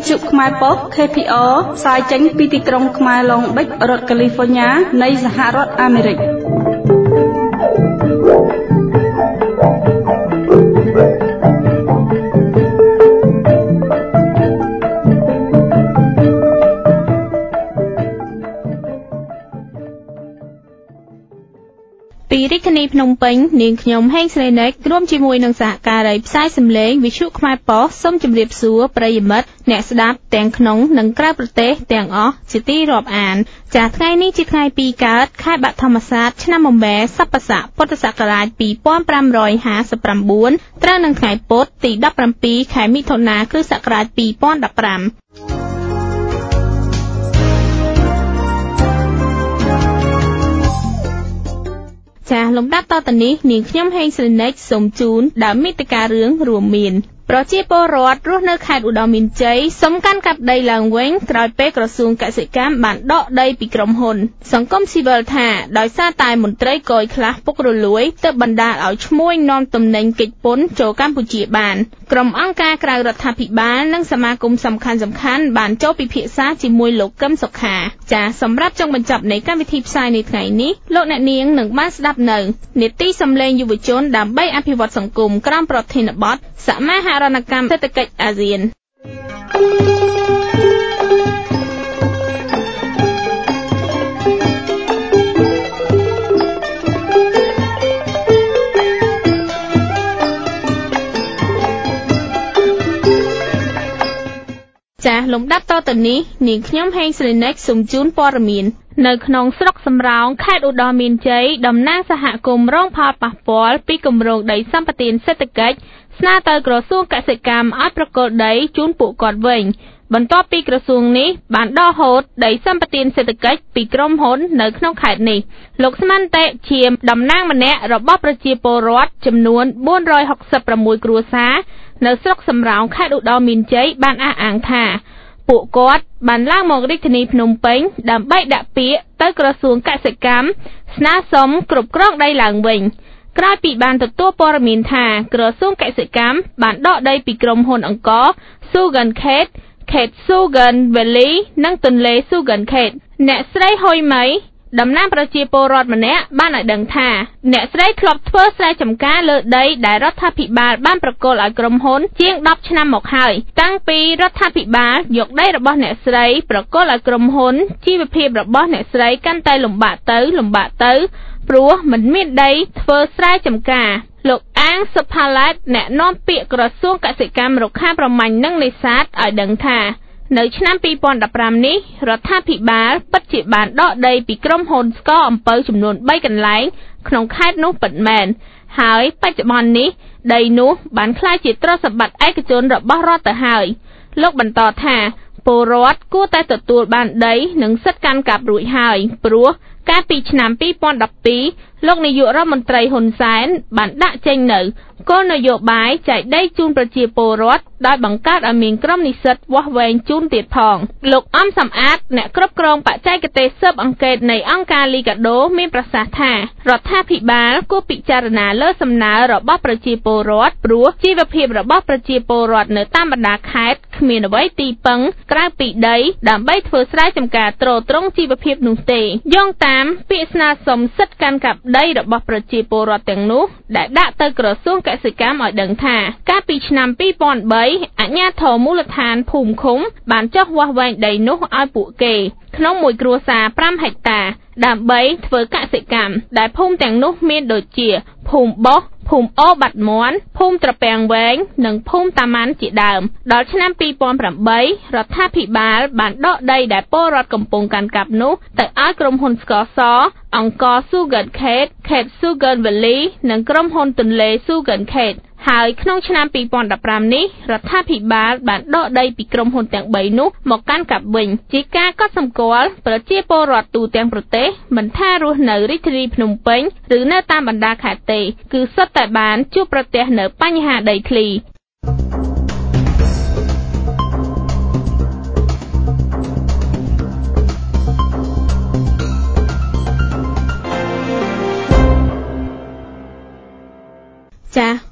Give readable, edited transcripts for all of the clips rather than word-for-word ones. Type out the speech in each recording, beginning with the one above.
វិទ្យុខ្មែរប៉ុស្តិ៍ KPR ផ្សាយចេញពីទីក្រុងខ្មែរឡុងបិចរដ្ឋកាលីហ្វ័រញ៉ានៃសហរដ្ឋអាមេរិកពីរាជធានីភ្នំពេញនាងខ្ញុំហេងស្រីណេករួមជាមួយនឹងសហការីផ្សាយសម្លេងវិទ្យុខ្មែរប៉ុស្តិ៍សូមជម្រាបសួរប្រិយមិត្តអ្នកស្ដាប់ទាំងក្នុងនិងក្រៅប្រទេសទាំងអស់ជាទីរាប់អានចាថ្ងៃនេះជាថ្ងៃពីរកើតខែបឋមសាទឆ្នាំអំបែសប្បស័កពុទ្ធសករាជ2559ត្រូវនឹងថ្ងៃពុធទី17ខែមិថុនាគ្រិស្តសករាជ2015ចាលំដាប់តទៅនេះនាងខ្ញុំហេងស្រីណេកសូមជូនដើមមេតិការឿងរួមមានប្រជាពលរដ្ឋរស់នៅខេត្តឧត្តរមានជ័យសុំកាន់កាប់ដីឡើងវិញក្រោយពេលក្រសួងកសិកម្មបានដកដីពីក្រុមហ៊ុនសង្គមស៊ីវិលថាដោយសារតែមន្ត្រីគយខ្លះពុករលួយទើបបណ្ដាលឲ្យឈ្មួញនាំទំនិញគេចពន្ធចូលកម្ពុជាបានក្រុមអង្គការក្រៅរដ្ឋាភិបាលនិងសមាគមសំខាន់ៗបានចូលពិភាក្សាជាមួយលោកកឹមសុខាចាសម្រាប់ចុងបញ្ចប់នៃកម្មវិធីផ្សាយនៅថ្ងៃនេះលោកអ្នកនាងនឹងបានស្ដាប់នៅនេតិសម្លេងយុវជនដើម្បីអភិវឌ្ឍសង្គមក្រោមប្រធានបទសមាហរណកម្មសេដ្ឋកិច្ចអាស៊ានចាលំដាប់តទៅនេះនាងខ្ញុំហេងស្រីណេកសូមជូនព័ត៌មាននៅក្នុងស្រុកសំរោងខេត្តឧត្តរមានជ័យតំណាងសហគមន៍រងផលប៉ះពាល់ពីគម្រោងដីសម្បត្តិសេដ្ឋកិច្ចស្នើទៅក្រសួងកសិកម្មឲ្យប្រគល់ដីជូនពួកគាត់វិញបន្ទាប់ពីក្រសួងនេះបានដកហូតដីសម្បត្តិសេដ្ឋកិច្ចពីក្រុមហ៊ុននៅក្នុងខេត្តនេះលោកស្មន្តិជាតំណាងម្នាក់របស់ប្រជាពលរដ្ឋចំនួន466គ្រួសារនៅស្រុកសំរោងខេត្តឧត្តរមានជ័យបានអះអាងថាពួកគាត់បានឡើងមករាជធានីភ្នំពេញដើម្បីដាក់ពាក្យទៅក្រសួងកសិកម្មស្នើសុំគ្រប់គ្រងដីឡើងវិញក្រោយពីបានទទួលព័ត៌មានថាក្រសួងកសិកម្មបានដកដីពីក្រុមហ៊ុនអង្គរ Sugan Khet ខេត្ត Sugan Valley និងទន្លេ Sugan Khet អ្នកស្រីហុយម៉ៃតំណាងប្រជាពលរដ្ឋម្នាក់បានឲ្យដឹងថាអ្នកស្រីធ្លាប់ធ្វើស្រែចម្ការលើដីដែលរដ្ឋាភិបាលបានប្រគល់ឲ្យក្រុមហ៊ុនជាង10ឆ្នាំមកហើយតាំងពីរដ្ឋាភិបាលយកដីរបស់អ្នកស្រីប្រគល់ឲ្យក្រុមហ៊ុនជីវភាពរបស់អ្នកស្រីកាន់តែលំបាកទៅព្រោះមិនមានដីធ្វើស្រែចម្ការលោកអាងសុផាឡែតអ្នកនាំពាក្យក្រសួងកសិកម្មរុក្ខាប្រមាញ់និងនេសាទឲ្យដឹងថានៅឆ្នាំ2015នេះរដ្ឋាភិបាលពិតជាបានដកដីពីក្រុមហ៊ុនស្ករអំពៅចំនួន3កន្លែងក្នុងខេត្តនោះពិតមែនហើយបច្ចុប្បន្ននេះដីនោះបានក្លាយជាទ្រព្យសម្បត្តិឯកជនរបស់រដ្ឋទៅហើយលោកបន្តថាពលរដ្ឋគួរតែទទួលបានដីនិងសិទ្ធិកាន់កាប់រួចហើយព្រោះកាលពីឆ្នាំ2012លោកនាយករដ្ឋមន្ត្រីហ៊ុនសែនបានដាក់ចេញនៅគោលនយោបាយចែកដីជូនប្រជាពលរដ្ឋដោយបង្កើតឲ្យមានក្រុមនិស្សិតវាស់វែងជូនទៀតផងលោកអំសំអាតអ្នកគ្រប់គ្រងបច្ចេកទេសស៊ើបអង្កេតនៃអង្គការលីកាដូមានប្រសាសន៍ថារដ្ឋាភិបាលគួរពិចារណាលើសំណើរបស់ប្រជាពលរដ្ឋព្រោះជីវភាពរបស់ប្រជាពលរដ្ឋនៅតាមបណ្ដាខេត្តគ្មានអ្វីទីពឹងក្រៅពីដីដើម្បីធ្វើស្រែចម្ការទ្រទ្រង់ជីវភាពនោះទេយោងតាមពាក្យស្នើសុំសិទ្ធិកាន់កាប់ដីរបស់ប្រជាពលរដ្ឋទាំងនោះដែលដាក់ទៅក្រសួងកសិកម្មឲ្យដឹងថាកាលពីឆ្នាំ2003អាជ្ញាធរមូលដ្ឋានភូមិឃុំបានចុះវាស់វែងដីនោះឲ្យពួកគេក្នុងមួយគ្រួសារ5ហិកតាដើម្បីធ្វើកសិកម្មដែលភូមិទាំងនោះមានដូចជាភូមិបោះភូមិអូបាត់មន់ភូមិត្រពាំងវែងនិងភូមិតាម៉ាន់ជាដើមដល់ឆ្នាំ2008រដ្ឋាភិបាលបានដកដីដែលពលរដ្ឋកំពុងកាន់កាប់នោះទៅឲ្យក្រុមហ៊ុនស្ករសអង្គរ Sugan Khet ខេត្ត Sugan Valley និងក្រុមហ៊ុនទន្លេ Sugan Khet ហើយក្នុងឆ្នាំ2015នេះរដ្ឋាភិបាលបានដកដីពីក្រុមហ៊ុនទាំង3នោះមកកាន់កាប់វិញជាការកត់សម្គាល់ប្រជាពលរដ្ឋទូទាំងប្រទេសមិនថារស់នៅរាជធានីភ្នំពេញឬនៅតាមបណ្ដាខេត្តទេគឺសុទ្ធតែបានជួបប្រទះនៅបញ្ហាដីធ្លីចាព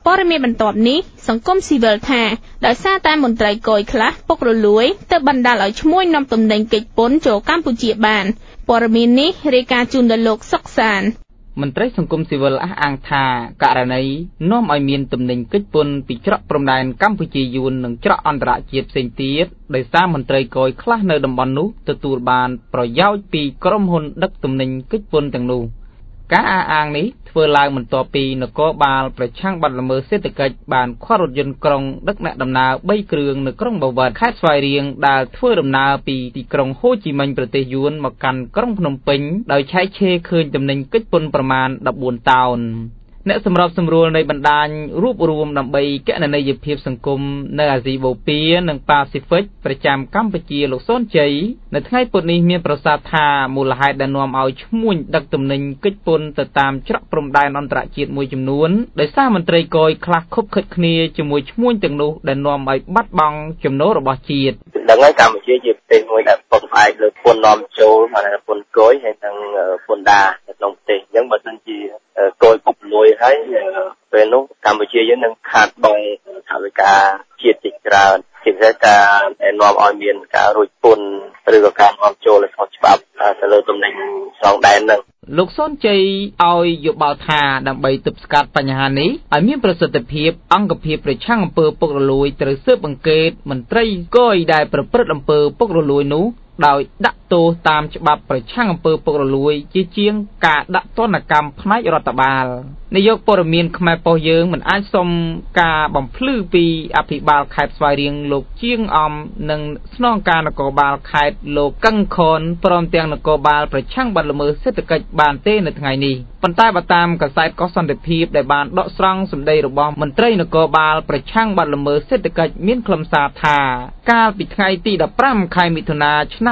ព័ត៌មានបន្ទាប់នេះសង្គមស៊ីវិលថាដោយសារតែមន្ត្រីគយខ្លះពុករលួយទើបបណ្ដាលឲ្យឈ្មួញនាំទំនិញគេចពន្ធចូលកម្ពុជាបានព័ត៌មាននេះរាយការណ៍ជូនដល់លោកសុកសានមន្ត្រីសង្គមស៊ីវិលអះអាងថាករណីនាំឲ្យមានទំនិញគេចពន្ធពីច្រកព្រំដែនកម្ពុជាយួននិងច្រកអន្តរជាតិផ្សេងទៀតដោយសារមន្ត្រីគយខ្លះនៅតំបន់នោះទទួលបានប្រយោជន៍ពីក្រុមហ៊ុនដឹកទំនិញគេចពន្ធទាំងនោះការអះអាងនេះធ្វើឡើងបន្ទាប់ពីនគរបាលប្រឆាំងបទល្មើសសេដ្ឋកិច្ចបានឃាត់រថយន្តក្រុងដឹកអ្នកដំណើរ3គ្រឿងនៅក្រុងបាវិតខេត្តស្វាយរៀងដែលធ្វើដំណើរពីទីក្រុងហូជីមិញប្រទេសយួនមកកាន់ក្រុងភ្នំពេញដោយឆែកឆេរឃើញទំនិញគេចពន្ធប្រមាណ14តោនអ្នកសម្របសម្រួលនៃបណ្ដាញរួបរวมដើម្បីគណនេយ្យភាពសង្គមនៅអាស៊ីបូព៌ានិងប៉ាស៊ីហ្វិកប្រចាំកម្ពុជាលោកសុនជ័យនៅថ្ងៃពុធនេះមានប្រសាសន៍ថាមូលហេតុដែលនាំឲ្យឈ្មួញដឹកទំនិញគេចពន្ធទៅតាមច្រកព្រំដែនអន្តរជាតិមួយចំនួនដោយសារមន្ត្រីគយខ្លះខុបខិតគ្នាជាមួយឈ្មួញទាំងនោះដែលនាំឲ្យបាត់បង់ចំណូលរបស់ជាតិដឹងហើយកម្ពុជាជាប្រទេសមួយដែលពឹងផ្អែកលើពន្ធនាំចូលហើយពន្ធគយហើយនិងពន្ធដារនៅក្នុងប្រទេសអញ្ចឹងបើសិនជាគយពុករលួយហើយពេលនោះកម្ពុជាយើងនឹងខាតបង់ថវិកាជាតិជាច្រើនជាពិសេសការនាំឲ្យមានការរួចពន្ធឬក៏ការនាំចូលលើខុសច្បាប់ទៅលើទំនិញស្រុងដែននឹងលោកសុនជ័យឲ្យយោបល់ថាដើម្បីទប់ស្កាត់បញ្ហានេះឲ្យមានប្រសិទ្ធភាពអង្គភាពប្រឆាំងអំពើពុករលួយត្រូវស៊ើបអង្កេតមន្ត្រីគយដែលប្រព្រឹត្តអំពើពុករលួយនោះដោយដាក់ទោសតាមច្បាប់ប្រឆាំងអំពើពុករលួយជាជាងការដាក់ទណ្ឌកម្មផ្នែករដ្ឋបាលនាយកព័ត៌មានខ្មែរប៉ុស្តិ៍យើងមិនអាចសុំការបំភ្លឺពីអភិបាលខេត្តស្វាយរៀងលោកជាងអំនិងស្នងការនគរបាលខេត្តលោកកឹងខនព្រមទាំងនគរបាលប្រឆាំងបទល្មើសសេដ្ឋកិច្ចបានទេនៅថ្ងៃនេះប៉ុន្តែបើតាមកាសែតកុសសន្តិភាពដែលបានដកស្រង់សម្ដីរបស់មន្ត្រីនគរបាលប្រឆាំងបទល្មើសសេដ្ឋកិច្ចមានខ្លឹមសារថាកាលពីថ្ងៃទី15ខែមិថុនាឆ្នាំ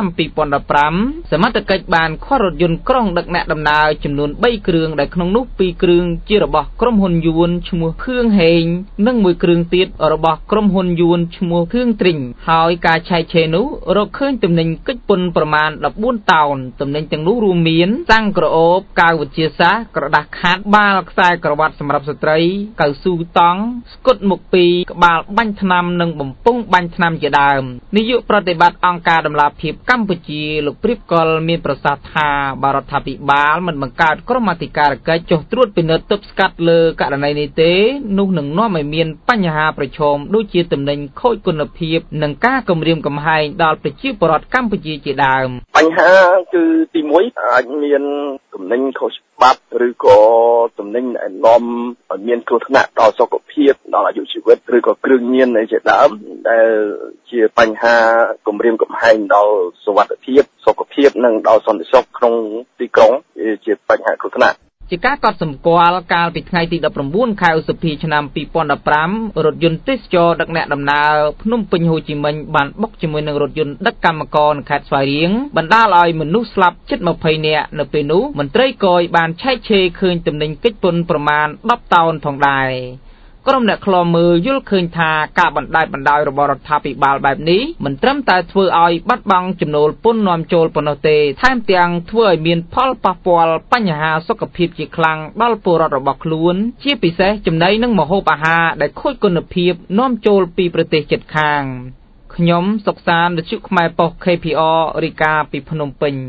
2015សមត្ថកិច្ចបានឃាត់រថយន្តក្រុងដឹកអ្នកដំណើរចំនួន3គ្រឿងដែលក្នុងនោះ2គ្រឿងជារបស់ក្រុមហ៊ុនយួនឈ្មោះភឿងហេងនិងមួយគ្រឿងទៀតរបស់ក្រុមហ៊ុនយួនឈ្មោះភឿងទ្រីងហើយការឆែកឆេរនោះរកឃើញទំនិញគេចពន្ធប្រមាណ14តោនទំនិញទាំងនោះរួមមានសាំងក្រអូបកាវវិទ្យាសាស្ត្រក្រដាសខាត់បាល់ខ្សែក្រវ៉ាត់សម្រាប់ស្ត្រីកៅស៊ូតង់ស្គុតមុខ2ក្បាលបាញ់ថ្នាំនិងបំពង់បាញ់ថ្នាំជាដើមនាយកប្រតិបត្តិអង្គការដំណាភិបកម្ពុជាលោកព្រៀបកុលមានប្រសាសន៍ថាបរដ្ឋាភិបាលមិនបង្កើតក្រុមអធិការកិច្ចចុះត្រួតពិនិត្យទប់ស្កាត់លើករណីនេះទេនោះនឹងនាំឲ្យមានបញ្ហាប្រឈមដូចជាទំនិញខូចគុណភាពនិងការគំរាមកំហែងដល់ប្រជាពលរដ្ឋកម្ពុជាជាដើមបញ្ហាគឺទី1អាចមានទំនិញខុសច្បាប់ឬក៏ទំនិញដែលនាំឲ្យមានគ្រោះថ្នាក់ដល់សុខភាពដល់អាយុជីវិតឬក៏គ្រឿងញៀនជាដើមដែលជាបញ្ហាគំរាមកំហែងដល់សុវត្ថិភាពសុខភាពនិងដល់សន្តិសុខក្នុងទីក្រុងជាបញ្ហាគ្រោះថ្នាក់ជាការកត់សម្គាល់កាលពីថ្ងៃទី19ខែឧសភាឆ្នាំ2015រថយន្តទេសចរដឹកអ្នកដំណើរភ្នំពេញហូជីមិញបានបុកជាមួយនឹងរថយន្តដឹកកម្មករនៅខេត្តស្វាយរៀងបណ្ដាលឲ្យមនុស្សស្លាប់ជិត20នាក់នៅពេលនោះមន្ត្រីគយបានឆែកឆេរឃើញទំនិញគេចពន្ធប្រមាណ10តោនផងដែរក្រុមអ្នកឃ្លាំមើលយល់ឃើញថាការបណ្តែតបណ្តោយរបស់រដ្ឋាភិបាលបែបនេះមិនត្រឹមតែធ្វើឲ្យបាត់បង់ចំណូលពន្ធនាំចូលប៉ុណ្ណោះទេថែមទាំងធ្វើឲ្យមានផលប៉ះពាល់បញ្ហាសុខភាពជាខ្លាំងដល់ពលរដ្ឋរបស់ខ្លួនជាពិសេសចំណីនិងម្ហូបអាហារដែលខូចគុណភាពនាំចូលពីប្រទេសជិតខាងខ្ញុំសុកសានវិទ្យុខ្មែរប៉ុស្តិ៍ KPR រាយការណ៍ពីភ្នំពេញ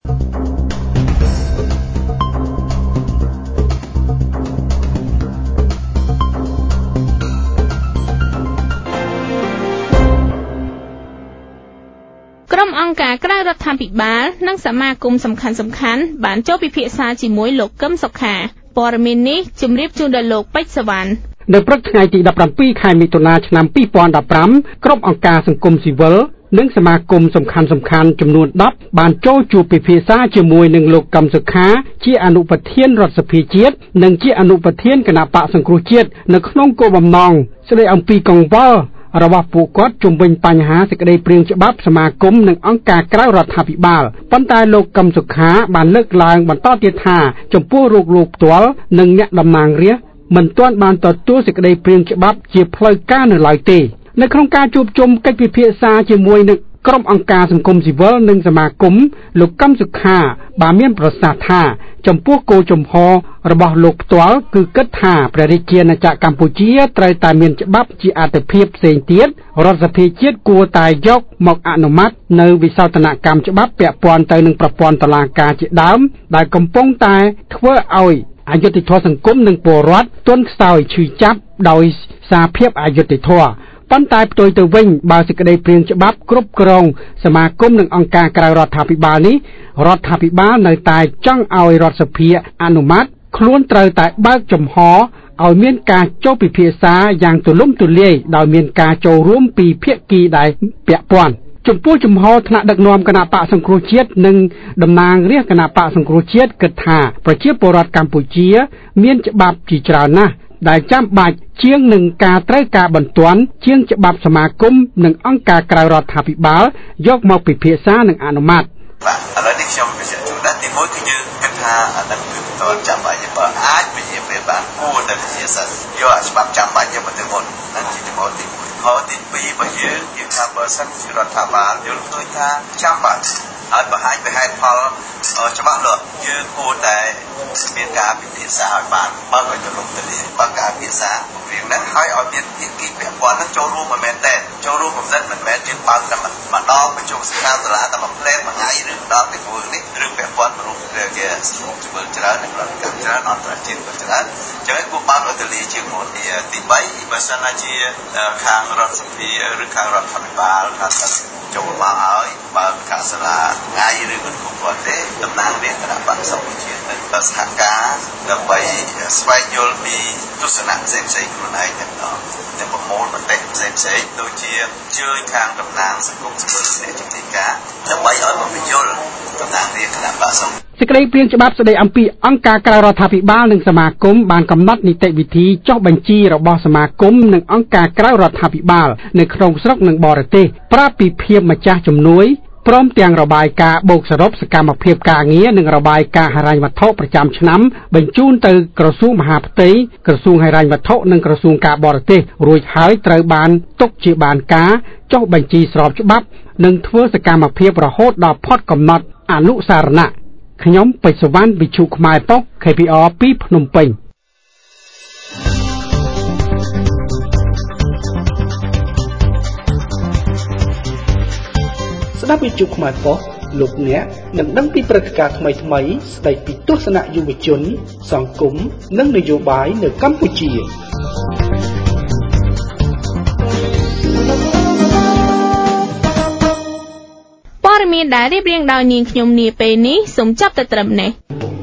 ក្រុមអង្គការក្រៅរដ្ឋាភិបាលនិងសមាគមសំខាន់ៗបានចូលពិភាក្សាជាមួយលោកកឹមសុខាព័ត៌មាននេះជម្រាបជូនដល់លោកពេជ្រសវណ្ណនៅព្រឹកថ្ងៃទី17ខែមិថុនាឆ្នាំ2015ក្រុមអង្គការសង្គមស៊ីវិលនិងសមាគមសំខាន់ៗចំនួន10បានចូលជួបពិភាក្សាជាមួយនឹងលោកកឹមសុខាជាអនុប្រធានរដ្ឋសភាជាតិនិងជាអនុប្រធានគណៈបកសង្គ្រោះជាតិនៅក្នុងគោលបំណងស្ដីអំពីកង្វល់របស់ពួកគាត់ជុំវិញបញ្ហាសេចក្តីព្រាងច្បាប់សមាគមនិងអង្គការក្រៅរដ្ឋាភិបាលប៉ុន្តែលោកកឹមសុខាបានលើកឡើងបន្តទៀតថាចំពោះលោកផ្ទាល់និងអ្នកតំណាងរាស្ត្រមិនទាន់បានទទួលសេចក្តីព្រាងច្បាប់ជាផ្លូវការនៅឡើយទេនៅក្នុងការជួបជុំកិច្ចពិភាក្សាជាមួយនឹងក្រុមអង្គការសង្គមស៊ីវិលនិងសមាគមលោកកឹមសុខាបានមានប្រសាសន៍ថាចំពោះគោលជំហររបស់លោកផ្ទាល់គឺគិតថាព្រះរាជាណាចក្រកម្ពុជាត្រូវតែមានច្បាប់ជាអត្ថភាពផ្សេងទៀតរដ្ឋសភាជាតិគួរតែយកមកអនុម័តនៅវិសោធនកម្មច្បាប់ពាក់ព័ន្ធទៅនឹងប្រព័ន្ធតុលាការជាដើមដែលកំពុងតែធ្វើឲ្យអយុត្តិធម៌សង្គមនិងពលរដ្ឋទន់ខ្សោយឈឺចាប់ដោយសារភាពអយុត្តិធម៌ប៉ុន្តែផ្ទុយទៅវិញបើសេចក្តីព្រាងច្បាប់គ្រប់គ្រងសមាគមនិងអង្គការក្រៅរដ្ឋាភិបាលនេះរដ្ឋាភិបាលនៅតែចង់ឲ្យរដ្ឋសភាអនុម័តខ្លួនត្រូវតែបើកចំហឲ្យមានការចូលពិភាក្សាយ៉ាងទូលំទូលាយដោយមានការចូលរួមពីភាគីដែលពាក់ព័ន្ធចំពោះជំហរថ្នាក់ដឹកនាំគណៈបកសង្គ្រោះជាតិនិងតំណាងរាស្ត្រគណៈបកសង្គ្រោះជាតិគិតថាប្រជាពលរដ្ឋកម្ពុជាមានច្បាប់ជាច្រើនណាស់ដែលចាំបាច់ជាងនឹងការត្រូវការបន្ទាន់ជាងច្បាប់សមាគមនិងអង្គការក្រៅរដ្ឋាភិបាលយកមកពិភាក្សានិងអនុម័តបាទឥឡូវនេះខ្ញុំបញ្ជាក់ជូនទីមួយគឺយើងគិតថាអានឹងគឺបន្តចាំបាច់បើអាចវិជាពេលបានគួរតែវិជាសាស្ត្រយកអាច្បាប់ចាំបាច់យកមកទៅមុនนั่นជាទី1ទី1ហើយទី2បើយើងថាបើសិនជារដ្ឋាភិបាលយល់ឃើញថាចាំបាច់ហើយបង្ហាញពីហេតុផលច្បាស់លាស់យើងគួរតែមានការពិភាក្សាឲ្យបានបើឲ្យទៅលំទៅនេះបើការពិភាក្សារៀងហ្នឹងហើយឲ្យមានភាគីពាក់ព័ន្ធហ្នឹងចូលរួមមិនមែនទេចូលរួមមិនមែនជាបើកតែម្ដងប្រជុំសាខាសាលាតែមួយផ្លែមួយថ្ងៃឬម្ដងទៅធ្វើនេះរឿងពាក់ព័ន្ធមនុស្សគេសង្គមជីវិតច្រើននិងរដ្ឋកម្មច្រើនអន្តរជាតិក៏ច្រើនអញ្ចឹងគួរបើកឲ្យទៅលាជាងមុនទី3បើសិនណាជាខាងរដ្ឋសភាឬខាងរដ្ឋាភិបាលថាចូលមកឲ្យបើកសាលាថ្ងៃឬមិនគ្រប់គ្រាន់ទេតំណាងរាស្ត្រគណៈបក្សសង្គ្រោះជាតិនិងសហការដើម្បីស្វែងយល់ពីទស្សនៈផ្សេងៗខ្លួនឯងទាំងប្រមូលមតិផ្សេងៗដូចជាជើញខាងតំណាងសង្គមស៊ីវិលអ្នកជំនាញការដើម្បីឲ្យមកបញ្យល់តំណាងរាស្ត្រគណៈបក្សសង្គ្រោះសេចក្តីព្រាងច្បាប់ស្តីអំពីអង្គការក្រៅរដ្ឋាភិបាលនិងសមាគមបានកំណត់នីតិវិធីចុះបញ្ជីរបស់សមាគមនិងអង្គការក្រៅរដ្ឋាភិបាលនៅក្នុងស្រុកនិងបរទេសប្រាប់ពីភាពម្ចាស់ជំនួយព្រមទាំងរបាយការណ៍បូកសរុបសកម្មភាពការងារនិងរបាយការណ៍ហិរញ្ញវត្ថុប្រចាំឆ្នាំបញ្ជូនទៅក្រសួងមហាផ្ទៃក្រសួងហិរញ្ញវត្ថុនិងក្រសួងការបរទេសរួចហើយត្រូវបានទុកជាបានការចុះបញ្ជីស្របច្បាប់និងធ្វើសកម្មភាពរហូតដល់ផុតកំណត់អនុសារណៈខ្ញុំពេជ្រសវណ្ណវិទ្យុខ្មែរប៉ុស្តិ៍ KPR ពីភ្នំពេញស្ដាប់វិទ្យុខ្មែរប៉ុស្តិ៍លោកអ្នកនឹងដឹងពីព្រឹត្តិការណ៍ថ្មីៗស្ដីពីទស្សនៈយុវជនសង្គមនិងនយោបាយនៅកម្ពុជាព័ត៌មានដែលរៀបរៀងដោយនាងខ្ញុំនាពេលនេះសូមចាប់តែត្រឹមនេះ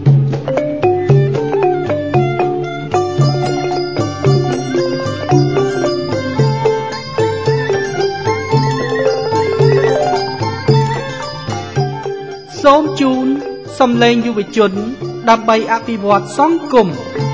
សូមជូនសំឡេងយុវជនដើម្បីអភិវឌ្ឍសង្គម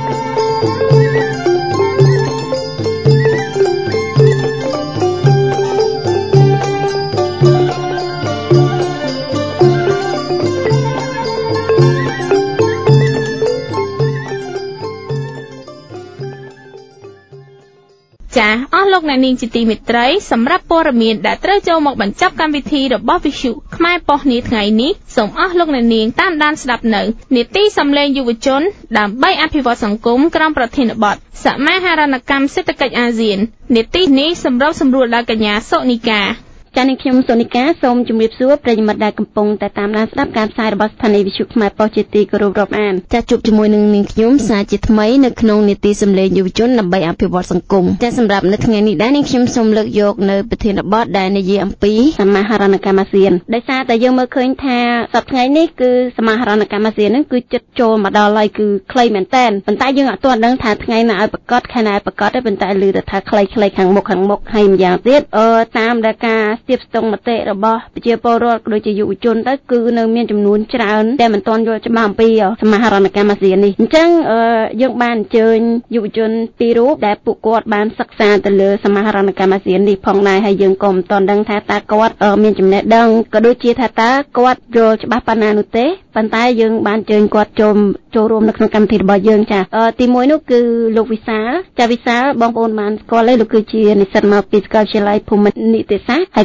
ចា៎អស់លោកអ្នកនាងជាទីមេត្រីសម្រាប់ព័ត៌មានដែលត្រូវចូលមកបញ្ចប់កម្មវិធីរបស់វិទ្យុខ្មែរប៉ុស្តិ៍នាថ្ងៃនេះសូមអស់លោកអ្នកនាងតាមដានស្ដាប់នៅនីតិសម្លេងយុវជនដើម្បីអភិវឌ្ឍសង្គមក្រោមប្រធានបទសមាហរណកម្មសេដ្ឋកិច្ចអាស៊ាននីតិនេះសម្របសម្រួលដោយកញ្ញាសុនីកាចា៎នាងខ្ញុំសូនីកាសូមជម្រាបសួរប្រិយមិត្តដែលកំពុងតែតាមដានស្ដាប់ការផ្សាយរបស់ស្ថានីយ៍វិទ្យុខ្មែរប៉ុស្តិ៍ជាទីគោរពរាប់អានចា៎ជួបជាមួយនឹងនាងខ្ញុំសាជាថ្មីនៅក្នុងនីតិសម្លេងយុវជនដើម្បីអភិវឌ្ឍសង្គមចា៎សម្រាប់នៅថ្ងៃនេះដែរនាងខ្ញុំសូមលើកយកនៅប្រធានបទដែលនិយាយអំពីសមាហរណកម្មអាស៊ានដោយសារតែយើងមើលឃើញថាសប្តាហ៍ថ្ងៃនេះគឺសមាហរណកម្មអាស៊ានហ្នឹងគឺចិត្តចូលមកដល់ហើយគឺខ្លីមែនតើប៉ុន្តែយើងអត់ទាន់ដឹងថាថ្ងៃណាឲ្យប្រកាសខែណាឲ្យប្រកាសទេប៉ុន្តែឮថាខ្លីៗខាងមុខហើយម្យ៉ាងទៀតតាមដែលការស្ទាបស្ទង់មតិរបស់ប្រជាពលរដ្ឋក៏ដូចជាយុវជនទៅគឺនៅមានចំនួនច្រើនតែមិនទាន់យល់ច្បាស់អំពីសមាហរណកម្មអាស៊ាននេះអញ្ចឹងយើងបានអញ្ជើញយុវជនពីររូបដែលពួកគាត់បានសិក្សាទៅលើសមាហរណកម្មអាស៊ាននេះផងដែរហើយយើងក៏មិនទាន់ដឹងថាតើគាត់មានចំណេះដឹងក៏ដូចជាថាតើគាត់យល់ច្បាស់ប៉ុណ្ណានោះទេប៉ុន្តែយើងបានអញ្ជើញគាត់ចូលរួមនៅក្នុងកម្មវិធីរបស់យើងចាទី1នោះគឺលោកវិសាលចាវិសាលបងប្អូនបានស្គាល់ទេលោកគឺជានិស្សិតមកពីសាកលវិទ្យាល័យភូមិន្ទនីតិសាស្ត្រហើយ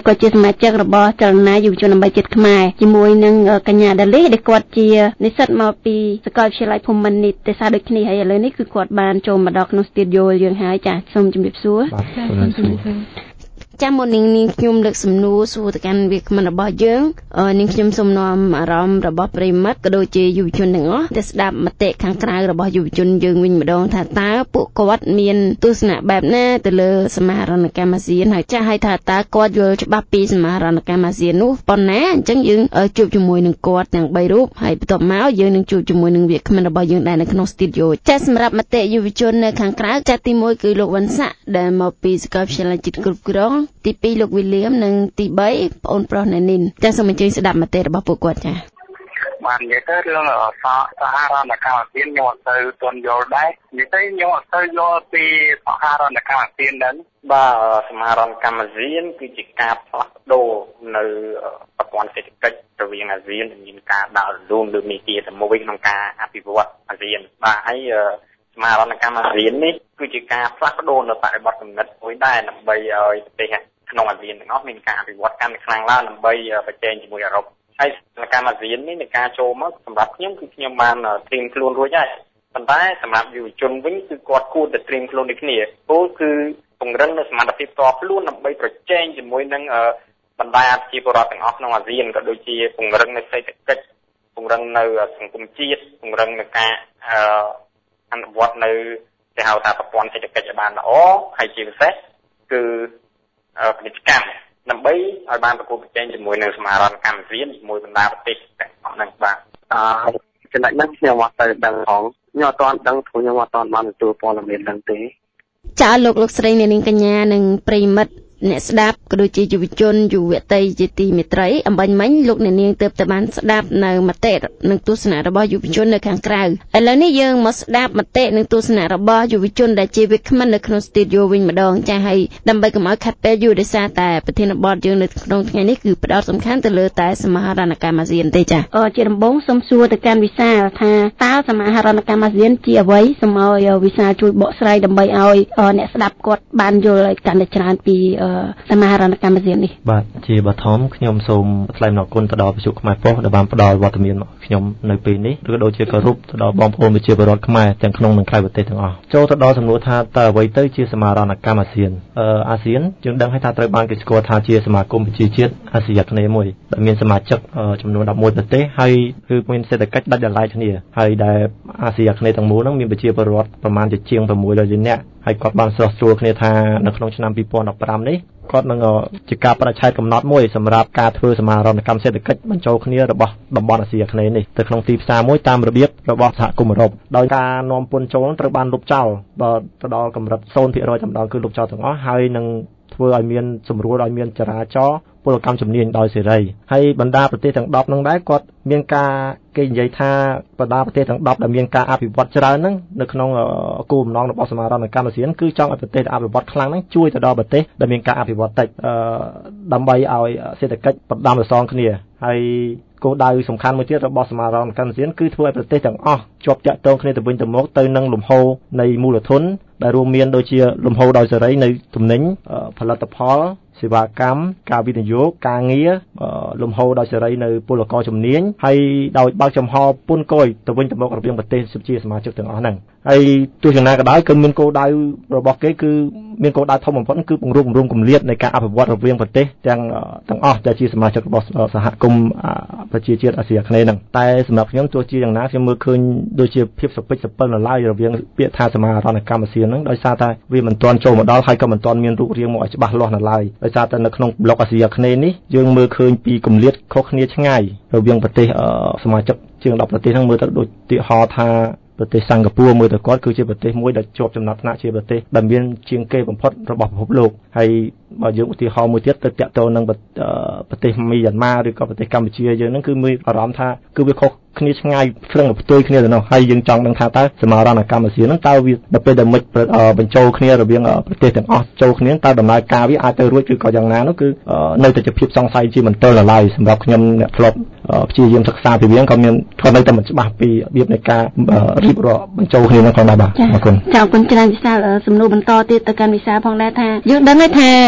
ក៏ជាសមាជិករបស់ចលនាយុវជនដើម្បីជាតិខ្មែរជាមួយនឹងកញ្ញាដាលីដែលគាត់ជានិស្សិតមកពីសាកលវិទ្យាល័យភូមិន្ទនីតិសាស្ត្រដូចគ្នាហើយឥឡូវនេះគឺគាត់បានចូលមកដល់ក្នុងស្ទូឌីយោយើងហើយចា៎សូមជម្រាបសួរចាំមុននាងខ្ញុំលើកសំណួរសួរទៅកាន់វាគ្មិនរបស់យើងនាងខ្ញុំសូមនាំអារម្មណ៍របស់ប្រិមិត្តក៏ដូចជាយុវជនទាំងអស់ដែលស្ដាប់មតិខាងក្រៅរបស់យុវជនយើងវិញម្ដងថាតើពួកគាត់មានទស្សនៈបែបណាទៅលើសមាហរណកម្មអាស៊ានហើយចាស់ឲ្យថាតើគាត់យល់ច្បាស់ពីសមាហរណកម្មអាស៊ាននោះប៉ុណ្ណាអញ្ចឹងយើងជួបជាមួយនឹងគាត់ទាំង3រូបហើយបន្ទាប់មកយើងនឹងជួបជាមួយនឹងវាគ្មិនរបស់យើងដែរនៅក្នុងស្ទូឌីយោចាស់សម្រាប់មតិយុវជននៅខាងក្រៅចាស់ទី1គឺលោកវ៉ាន់សាក់ដែលមកពីសាកលវិទ្យាល័យជាតិគ្រប់គ្រងទី2លោកវីលៀមនិងទី3ប្អូនប្រុសណែនីនចាសសូមអញ្ជើញស្ដាប់មតិរបស់ពួកគាត់ចា៎បាននិយាយទៅរឿងសហរណកម្មអាស៊ានខ្ញុំអត់ទៅទាន់យល់ដែរនិយាយទៅខ្ញុំអត់ទៅយល់ពីសហរណកម្មអាស៊ានហ្នឹងបាទសមាហរណកម្មអាស៊ានគឺជាការផ្លាស់ប្ដូរនៅប្រព័ន្ធសេដ្ឋកិច្ចរវាងអាស៊ានដែលមានការដើរលំលើនីតិតែមួយក្នុងការអភិវឌ្ឍអាស៊ានបាទហើយសមាហរណកម្មអាស៊ាននេះគឺជាការផ្លាស់ប្ដូរនៅបរិបទគំនិតមួយដែរដើម្បីឲ្យប្រទេសក្នុងអាស៊ានទាំងអស់មានការអភិវឌ្ឍកាន់តែខ្លាំងឡើងដើម្បីប្រជែងជាមួយអឺរ៉ុបហើយសកម្មអាស៊ាននេះនៃការចូលមកសម្រាប់ខ្ញុំគឺខ្ញុំបានត្រៀមខ្លួនរួចហើយប៉ុន្តែសម្រាប់យុវជនវិញគឺគាត់គួរតែត្រៀមខ្លួនដូចគ្នាព្រោះគឺពង្រឹងនៅសមត្ថភាពផ្ទាល់ខ្លួនដើម្បីប្រជែងជាមួយនឹងបណ្ដាប្រជាពលរដ្ឋទាំងអស់ក្នុងអាស៊ានក៏ដូចជាពង្រឹងនៅសេដ្ឋកិច្ចពង្រឹងនៅសង្គមជាតិពង្រឹងនៅការអនុវត្តនៅគេហៅថាប្រព័ន្ធសេដ្ឋកិច្ចឲ្យបានល្អហើយជាពិសេសគឺពាណិជ្ជកម្មដើម្បីឲ្យបានប្រកួតប្រជែងជាមួយនឹងសមាហរណកម្មអាស៊ានជាមួយបណ្ដាប្រទេសទាំងអស់ហ្នឹងបាទចំណុចហ្នឹងខ្ញុំអត់ទៅដឹងផងខ្ញុំអត់ទាន់ដឹងព្រោះខ្ញុំអត់ទាន់បានទទួលព័ត៌មានហ្នឹងទេចាលោកស្រីនាងកញ្ញានិងប្រិមិត្តអ្នកស្ដាប់ក៏ដូចជាយុវជនយុវតីជាទីមេត្រីអំបញ្ញមិញលោកអ្នកនាងទើបតែបានស្ដាប់នៅមតិនិងទស្សនៈរបស់យុវជននៅខាងក្រៅឥឡូវនេះយើងមកស្ដាប់មតិនិងទស្សនៈរបស់យុវជនដែលជាវាគ្មិននៅក្នុងស្ទូឌីយោវិញម្ដងចា៎ហើយដើម្បីកុំឲ្យខាត់ពេលយូរដោយសារតែប្រធានបទយើងនៅក្នុងថ្ងៃនេះគឺផ្ដោតសំខាន់ទៅលើតែសមាហរណកម្មអាស៊ានទេចា៎ជាដំបូងសូមសួរទៅកាន់វិសាលថាតើសមាហរណកម្មអាស៊ានជាអ្វីសូមឲ្យវិសាលជួយបកស្រាយដើម្បីឲ្យអ្នកស្ដាប់គាត់បានយល់ឲ្យកាន់តែច្រើនពីសមាហរណកម្មអាស៊ាននេះបាទជាបឋមខ្ញុំសូមថ្លែងអំណរគុណទៅដល់វិទ្យុខ្មែរប៉ុស្តិ៍ដែលបានផ្ដល់វត្តមានមកខ្ញុំនៅពេលនេះឬក៏ដូចជាគោរពទៅដល់បងប្អូនប្រជាពលរដ្ឋខ្មែរទាំងក្នុងនិងក្រៅប្រទេសទាំងអស់ចូលទៅដល់សំណួរថាតើអ្វីទៅជាសមាហរណកម្មអាស៊ានអាស៊ានយើងដឹងហើយថាត្រូវបានគេស្គាល់ថាជាសមាគមប្រជាជាតិអាស៊ីអាគ្នេយ៍មួយដែលមានសមាជិកចំនួន11ប្រទេសហើយគឺមានសេដ្ឋកិច្ចដាច់ដោយឡែកគ្នាហើយដែលអាស៊ីអាគ្នេយ៍ទាំងមូលហ្នឹងមានប្រជាពលរដ្ឋប្រមាណជាង600លាននាក់ហើយគាត់បានស្រោះស្រួលគ្នាថានៅក្នុងឆ្នាំ2015នេះគាត់នឹងជាការបដិឆេទកំណត់មួយសម្រាប់ការធ្វើសមាហរណកម្មសេដ្ឋកិច្ចបញ្ចូលគ្នារបស់តំបន់អាស៊ីអាគ្នេយ៍នេះទៅក្នុងទីផ្សារមួយតាមរបៀបរបស់សហគមន៍អឺរ៉ុបដោយការនាំពន្ធចូលត្រូវបានលុបចោលទៅដល់កម្រិត 0% តែម្ដងគឺលុបចោលទាំងអស់ហើយនឹងធ្វើឲ្យមានសម្រួលឲ្យមានចរាចរណ៍ពលកម្មជំនាញដោយសេរីហើយបណ្ដាប្រទេសទាំង10ហ្នឹងដែរគាត់មានការគេនិយាយថាបណ្ដាប្រទេសទាំង10ដែលមានការអភិវឌ្ឍច្រើនហ្នឹងនៅក្នុងគោលបំណងរបស់សមាហរណកម្មអាស៊ានគឺចង់ឲ្យប្រទេសដែលអភិវឌ្ឍខ្លាំងហ្នឹងជួយទៅដល់ប្រទេសដែលមានការអភិវឌ្ឍតិចដើម្បីឲ្យសេដ្ឋកិច្ចប្រដាំប្រសងគ្នាហើយគោលដៅសំខាន់មួយទៀតរបស់សមាហរណកម្មអាស៊ានគឺធ្វើឲ្យប្រទេសទាំងអស់ជាប់តាក់ទងគ្នាទៅវិញទៅមកទៅនឹងលំហូរនៃមូលធនដែលរួមមានដូចជាលំហូរដោយសេរីនៃទំនិញផលិតផលសេវាកម្មការវិនិយោគការងារលំហូរដោយសេរីនៅពលករជំនាញហើយដោយបើកចំហពន្ធគយទៅវិញទៅមករវាងប្រទេសជាសមាជិកទាំងអស់ហ្នឹងហើយទោះយ៉ាងណាក៏ដោយគឺមានគោលដៅរបស់គេគឺមានគោលដៅធំបំផុតគឺពង្រួមគម្លាតនៃការអភិវឌ្ឍរវាងប្រទេសទាំងអស់ដែលជាសមាជិករបស់សហគមន៍ប្រជាជាតិអាស៊ីអាគ្នេយ៍ហ្នឹងតែសម្រាប់ខ្ញុំទោះជាយ៉ាងណាខ្ញុំមើលឃើញដូចជាភាពសពិចសពិលនៅឡើយរវាងពាក្យថាសមាហរណកម្មអាស៊ានហ្នឹងដោយសារតែវាមិនទាន់ចូលមកដល់ហើយក៏មិនទាន់មានរូបរាងមកឲ្យច្បាស់លាស់នៅឡើយដោយសារតែនៅក្នុងប្លុកអាស៊ីអាគ្នេយ៍នេះយើងមើលឃើញពីគម្លាតខុសគ្នាឆ្ងាយរវាងប្រទេសសមាជិកជាង10ប្រទេសហ្នឹងមើលទៅដូចឧទាហរណ៍ថាប្រទេសសិង្ហបុរីមើលទៅគាត់គឺជាប្រទេសមួយដែលជាប់ចំណាត់ថ្នាក់ជាប្រទេសដែលមានជាងគេបំផុតរបស់ពិភពលោកហើយបើយើងឧទាហរណ៍មួយទៀតទៅតាក់ទងនឹងប្រទេសមីយ៉ាន់ម៉ាឬក៏ប្រទេសកម្ពុជាយើងហ្នឹងគឺមានអារម្មណ៍ថាគឺវាខុសគ្នាឆ្ងាយព្រឹងផ្ទុយគ្នាទៅនោះហើយយើងចង់ដឹងថាតើសមាហរណកម្មអាស៊ានហ្នឹងតើវាដល់ពេលដែលមិនបញ្ចូលគ្នារវាងប្រទេសទាំងអស់ចូលគ្នាតើដំណើរការវាអាចទៅរួចឬក៏យ៉ាងណានោះគឺនៅតែជាភាពសង្ស័យជាមិនទល់ឡើយសម្រាប់ខ្ញុំអ្នកធ្លាប់ព្យាយាមសិក្សាពីវាក៏នៅតែមិនច្បាស់ពីរបៀបនៃការរៀបរាប់បញ្ចូលគ្នានឹងផងដែរបាទអរគុណចាអរគុណច្រើនវិសាលសំណួរបន្តទៀតទៅកាន់វិសាលផងដែរថាយើងដឹងហើយថា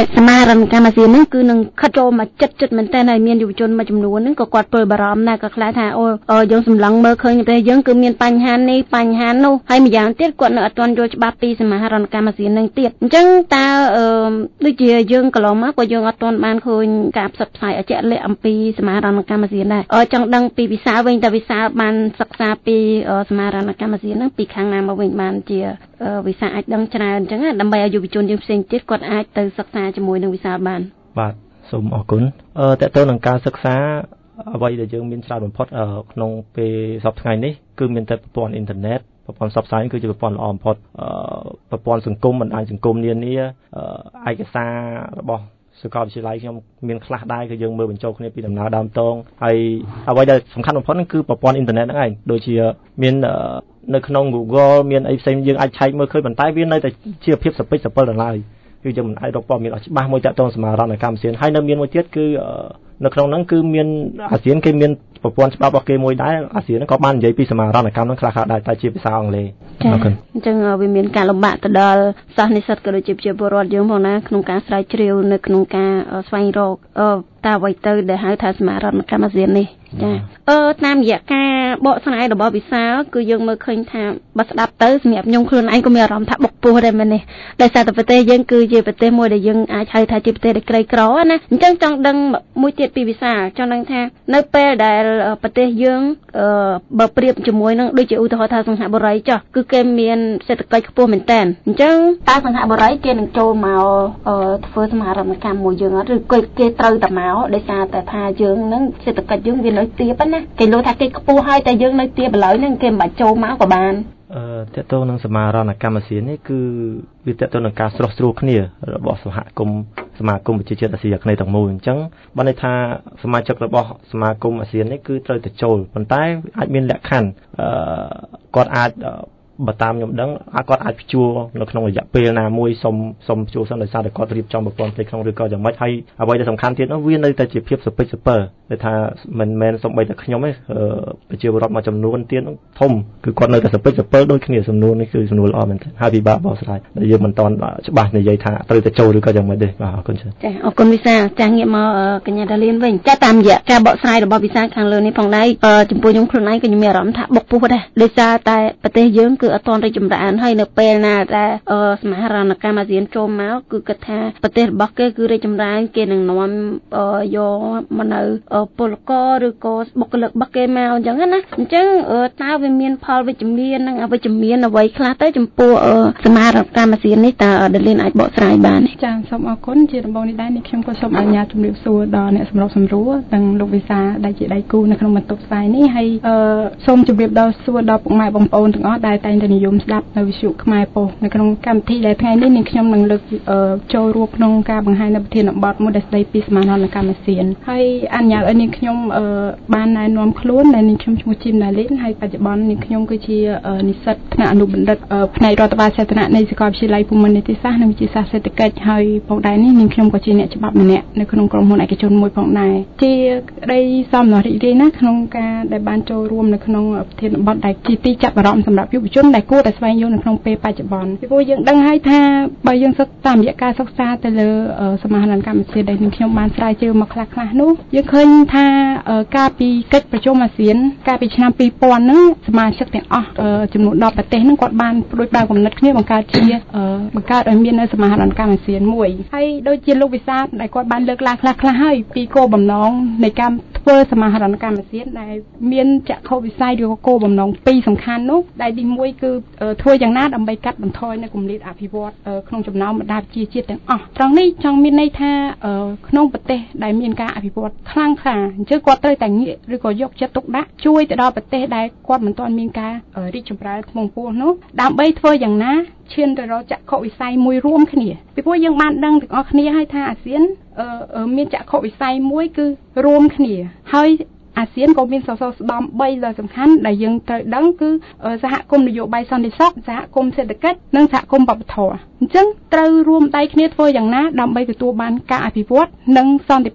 សមារណកម្មអាស៊ានហ្នឹងគឺនឹងខិតចូលមកចិត្តមែនតើហើយមានយុវជនមួយចំនួនហ្នឹងក៏គាត់ព្រួយបារម្ភដែរក៏ខ្លាចថាយើងសម្លឹងមើលឃើញប្រទេសយើងគឺមានបញ្ហានេះបញ្ហានោះហើយម្យ៉ាងទៀតគាត់នៅអត់ទាន់យល់ច្បាស់ពីសមារណកម្មអាស៊ានហ្នឹងទៀតអញ្ចឹងតើដូចជាយើងកន្លងមកក៏យើងអត់ទាន់បានឃើញការផ្សព្វផ្សាយជាក់លាក់អំពីសមារណកម្មអាស៊ានដែរចង់ដឹងពីវិសាលវិញតើវិសាលបានសិក្សាពីសមារណកម្មអាស៊ានហ្នឹងពីខាងណាមកវិញបានជាវិសាអាចដឹងច្រើនអញ្ចឹងដើម្បីឲ្យយុវជនយើងផ្សេងទៀតគាត់អាចទៅសិក្សាជាមួយនឹងវិសាបានបាទសូមអរគុណតើតើនឹងការសិក្សាអ្វីដែលយើងមានច្រើនបំផុតក្នុងពេលសប្តាហ៍ថ្ងៃនេះគឺមានតែប្រព័ន្ធអ៊ីនធឺណិតប្រព័ន្ធផ្សព្វផ្សាយគឺជាប្រព័ន្ធល្អបំផុតប្រព័ន្ធសង្គមបណ្ដាញសង្គមនានាឯកសាររបស់សាកលវិទ្យាល័យខ្ញុំមានខ្លះដែរគឺយើងមើលបញ្ចូលគ្នាពីដំណើរដើមតងហើយអ្វីដែលសំខាន់បំផុតហ្នឹងគឺប្រព័ន្ធអ៊ីនធឺណិតហ្នឹងឯងដូចជាមាននៅក្នុង Google មានអីផ្សេងយើងអាចឆែកមើលឃើញប៉ុន្តែវានៅតែជាភាពសពិចសពិលដល់ឡើយគឺយើងមិនអាចរកព័ត៌មានអត់ច្បាស់មួយតាក់ទងសមារណកម្មអាស៊ានហើយនៅមានមួយទៀតគឺនៅក្នុងហ្នឹងគឺមានអាស៊ានគេមានប្រព័ន្ធច្បាប់របស់គេមួយដែរអាស៊ានក៏បាននិយាយពីសមារណកម្មហ្នឹងខ្លះៗដែរតែជាភាសាអង់គ្លេសអរគុណអញ្ចឹងវាមានការលំបាកទៅដល់សិស្សនិស្សិតក៏ដូចជាប្រជាពលរដ្ឋយើងផងណាក្នុងការស្រាវជ្រាវនៅក្នុងការស្វែងរកតើអ្វីទៅដែលហៅថាសមារណកម្មអាស៊ាននេះចាតាមរយៈការបកស្រាយរបស់វិសាលគឺយើងមើលឃើញថាបើស្ដាប់ទៅសម្រាប់ខ្ញុំខ្លួនឯងក៏មានអារម្មណ៍ថាបុកពោះដែរមែនទេដោយសារតែប្រទេសយើងគឺជាប្រទេសមួយដែលយើងអាចហៅថាជាប្រទេសដែលក្រីក្រណាអញ្ចឹងចង់ដឹងមួយទៀតពីវិសាលចង់ដឹងថានៅពេលដែលប្រទេសយើងបើប្រៀបជាមួយនឹងដូចជាឧទាហរណ៍ថាសង្ហបុរីចុះគឺគេមានសេដ្ឋកិច្ចខ្ពស់មែនតើអញ្ចឹងតើសង្ហបុរីគេនឹងចូលមកធ្វើសមារណកម្មមួយយើងអត់ឬគេត្រូវតែមកដោយសារតែថាយើងនឹងសេដ្ឋកិច្ចយើងវានៅទាបណាគេលោកថាគេខ្ពស់ហើយតែយើងនៅទាបឥឡូវហ្នឹងគេមិនបាច់ចូលមកក៏បានតើតើនឹងសមារណកម្មអាស៊ាននេះគឺវាតើតើនឹងការស្រោះស្រួលគ្នារបស់សហគមន៍សមាគមប្រជាជាតិអាស៊ីអាគ្នេយ៍ទាំងមូលអញ្ចឹងបានន័យថាសមាជិករបស់សមាគមអាស៊ាននេះគឺត្រូវតែចូលប៉ុន្តែអាចមានលក្ខខណ្ឌគាត់អាចបើតាមខ្ញុំដឹងគាត់អាចព្យួរនៅក្នុងរយៈពេលណាមួយសុំព្យួរសិនដោយសារតែគាត់រៀបចំប្រព័ន្ធផ្ទៃក្នុងឬក៏យ៉ាងម៉េចហើយអ្វីដែលសំខាន់ទៀតនោះវានៅតែជាភាពសពិចសពិលដែលថាមិនមែនសូម្បីតែខ្ញុំទេប្រជាពលរដ្ឋមួយចំនួនទៀតធំគឺគាត់នៅតែសពិចសពិលដូចគ្នាសំណួរនេះគឺសំណួរល្អមែនទែនហើយពិបាកបកស្រាយដែលយើងមិនទាន់ច្បាស់និយាយថាត្រូវតែចូលឬក៏យ៉ាងម៉េចទេបាទអរគុណច្រើនចាអរគុណវិសាចាងាកមកកញ្ញាតាលៀនវិញចាតាមរយៈការបកស្រាយរបស់វិសាខាងលើនេះផងដែរចំពោះខ្ញុំខ្លួនឯងក៏ខ្ញុំមានអារម្មណ៍ថាបុកពោះដែរដោយសារតែប្រទេសយើងគឺអត់ទាន់រីកចម្រើនហើយនៅពេលណាដែលសមារណកម្មអាស៊ានចូលមកគឺគិតថាប្រទេសរបស់គេគឺរីកចម្រើនគេនឹងនាំយកមកនៅពលករឬក៏បុគ្គលិករបស់គេមកអញ្ចឹងណាអញ្ចឹងតើវាមានផលវិជ្ជមាននិងអវិជ្ជមានអ្វីខ្លះទៅចំពោះសមារណកម្មអាស៊ាននេះតើដាលីនអាចបកស្រាយបានទេចាសូមអរគុណជាដំបូងនេះដែរនេះខ្ញុំក៏សូមអនុញ្ញាតជម្រាបសួរដល់អ្នកសម្របសម្រួលនិងលោកវិសាដែលជាដៃគូនៅក្នុងបន្ទប់ផ្សាយនេះហើយសូមជម្រាបដល់សួរដល់ពុកម៉ែបងប្អូនទាំងអស់ដែលតែងតែនិយមស្ដាប់នៅវិទ្យុខ្មែរប៉ុស្តិ៍នៅក្នុងកម្មវិធីដែលថ្ងៃនេះខ្ញុំនឹងលើកចូលរួមក្នុងការបង្ហាញនៅប្រធានបទមួយដែលស្ដីពីសមារណកម្មអាស៊ានហើយអនុញ្ញាតឲ្យនាងខ្ញុំបានណែនាំខ្លួនដែលនាងខ្ញុំឈ្មោះជីមណាលីនហើយបច្ចុប្បន្ននាងខ្ញុំគឺជានិស្សិតថ្នាក់អនុបណ្ឌិតផ្នែករដ្ឋបាលសាធារណៈនៃសាកលវិទ្យាល័យភូមិន្ទនីតិសាស្ត្រនិងវិទ្យាសាស្ត្រសេដ្ឋកិច្ចហើយផងដែរនេះនាងខ្ញុំក៏ជាអ្នកច្បាប់ម្នាក់នៅក្នុងក្រុមហ៊ុនឯកជនមួយផងដែរជាក្តីសោមនស្សរីករាយណាស់ក្នុងការដែលបានចូលរួមនៅក្នុងប្រធានបទដែលជាទីចាប់អារម្មណ៍សម្រាប់យុវជនដែលគួរតែស្វែងយល់នៅក្នុងពេលបច្ចុប្បន្នពីព្រោះយើងដឹងហើយថាបើយើងសិក្សាតាមរយៈការសិក្សាទៅលើសមាហរណកម្មអាស៊ានដែលនាងខ្ញុំបានស្រាវជ្រាវមកខ្លះៗនោះយើងឃើញថាកាលពីកិច្ចប្រជុំអាស៊ានកាលពីឆ្នាំ2000ហ្នឹងសមាជិកទាំងអស់ចំនួន10ប្រទេសហ្នឹងគាត់បានផ្ដួចផ្ដើមគំនិតគ្នាបង្កើតឲ្យមាននៅសមាហរណកម្មអាស៊ានមួយហើយដូចជាលោកវិសាលដែលគាត់បានលើកឡើងខ្លះៗហើយពីគោលបំណងនៃការធ្វើសមាហរណកម្មអាស៊ានដែលមានចក្ខុវិស័យឬក៏គោលបំណងពីរសំខាន់នោះដែលទី1គឺធ្វើយ៉ាងណាដើម្បីកាត់បន្ថយនៅគម្លាតអភិវឌ្ឍក្នុងចំណោមបណ្ដាប្រជាជាតិទាំងអស់ត្រង់នេះចង់មានន័យថាក្នុងប្រទេសដែលមានការអភិវឌ្ឍខ្លាំងក្លាអញ្ចឹងគាត់ត្រូវតែងាកឬក៏យកចិត្តទុកដាក់ជួយទៅដល់ប្រទេសដែលគាត់មិនទាន់មានការរីកចម្រើនខ្ពង់ខ្ពស់នោះដើម្បីធ្វើយ៉ាងណាឈានទៅរកចក្ខុវិស័យមួយរួមគ្នាពីព្រោះយើងបានដឹងទាំងអស់គ្នាហើយថាអាស៊ានមានចក្ខុវិស័យមួយគឺរួមគ្នាហើយអាស៊ានក៏មានសសរស្តម្ភ3ដ៏សំខាន់ដែលយើងត្រូវដឹងគឺសហគមន៍នយោបាយសន្តិសុខសហគមន៍សេដ្ឋកិច្ចនិងសហគមន៍វប្បធម៌អញ្ចឹងត្រូវរួមដៃគ្នាធ្វើយ៉ាងណាដើម្បីទទួលបានការអភិវឌ្ឍនិងសន្តិភាព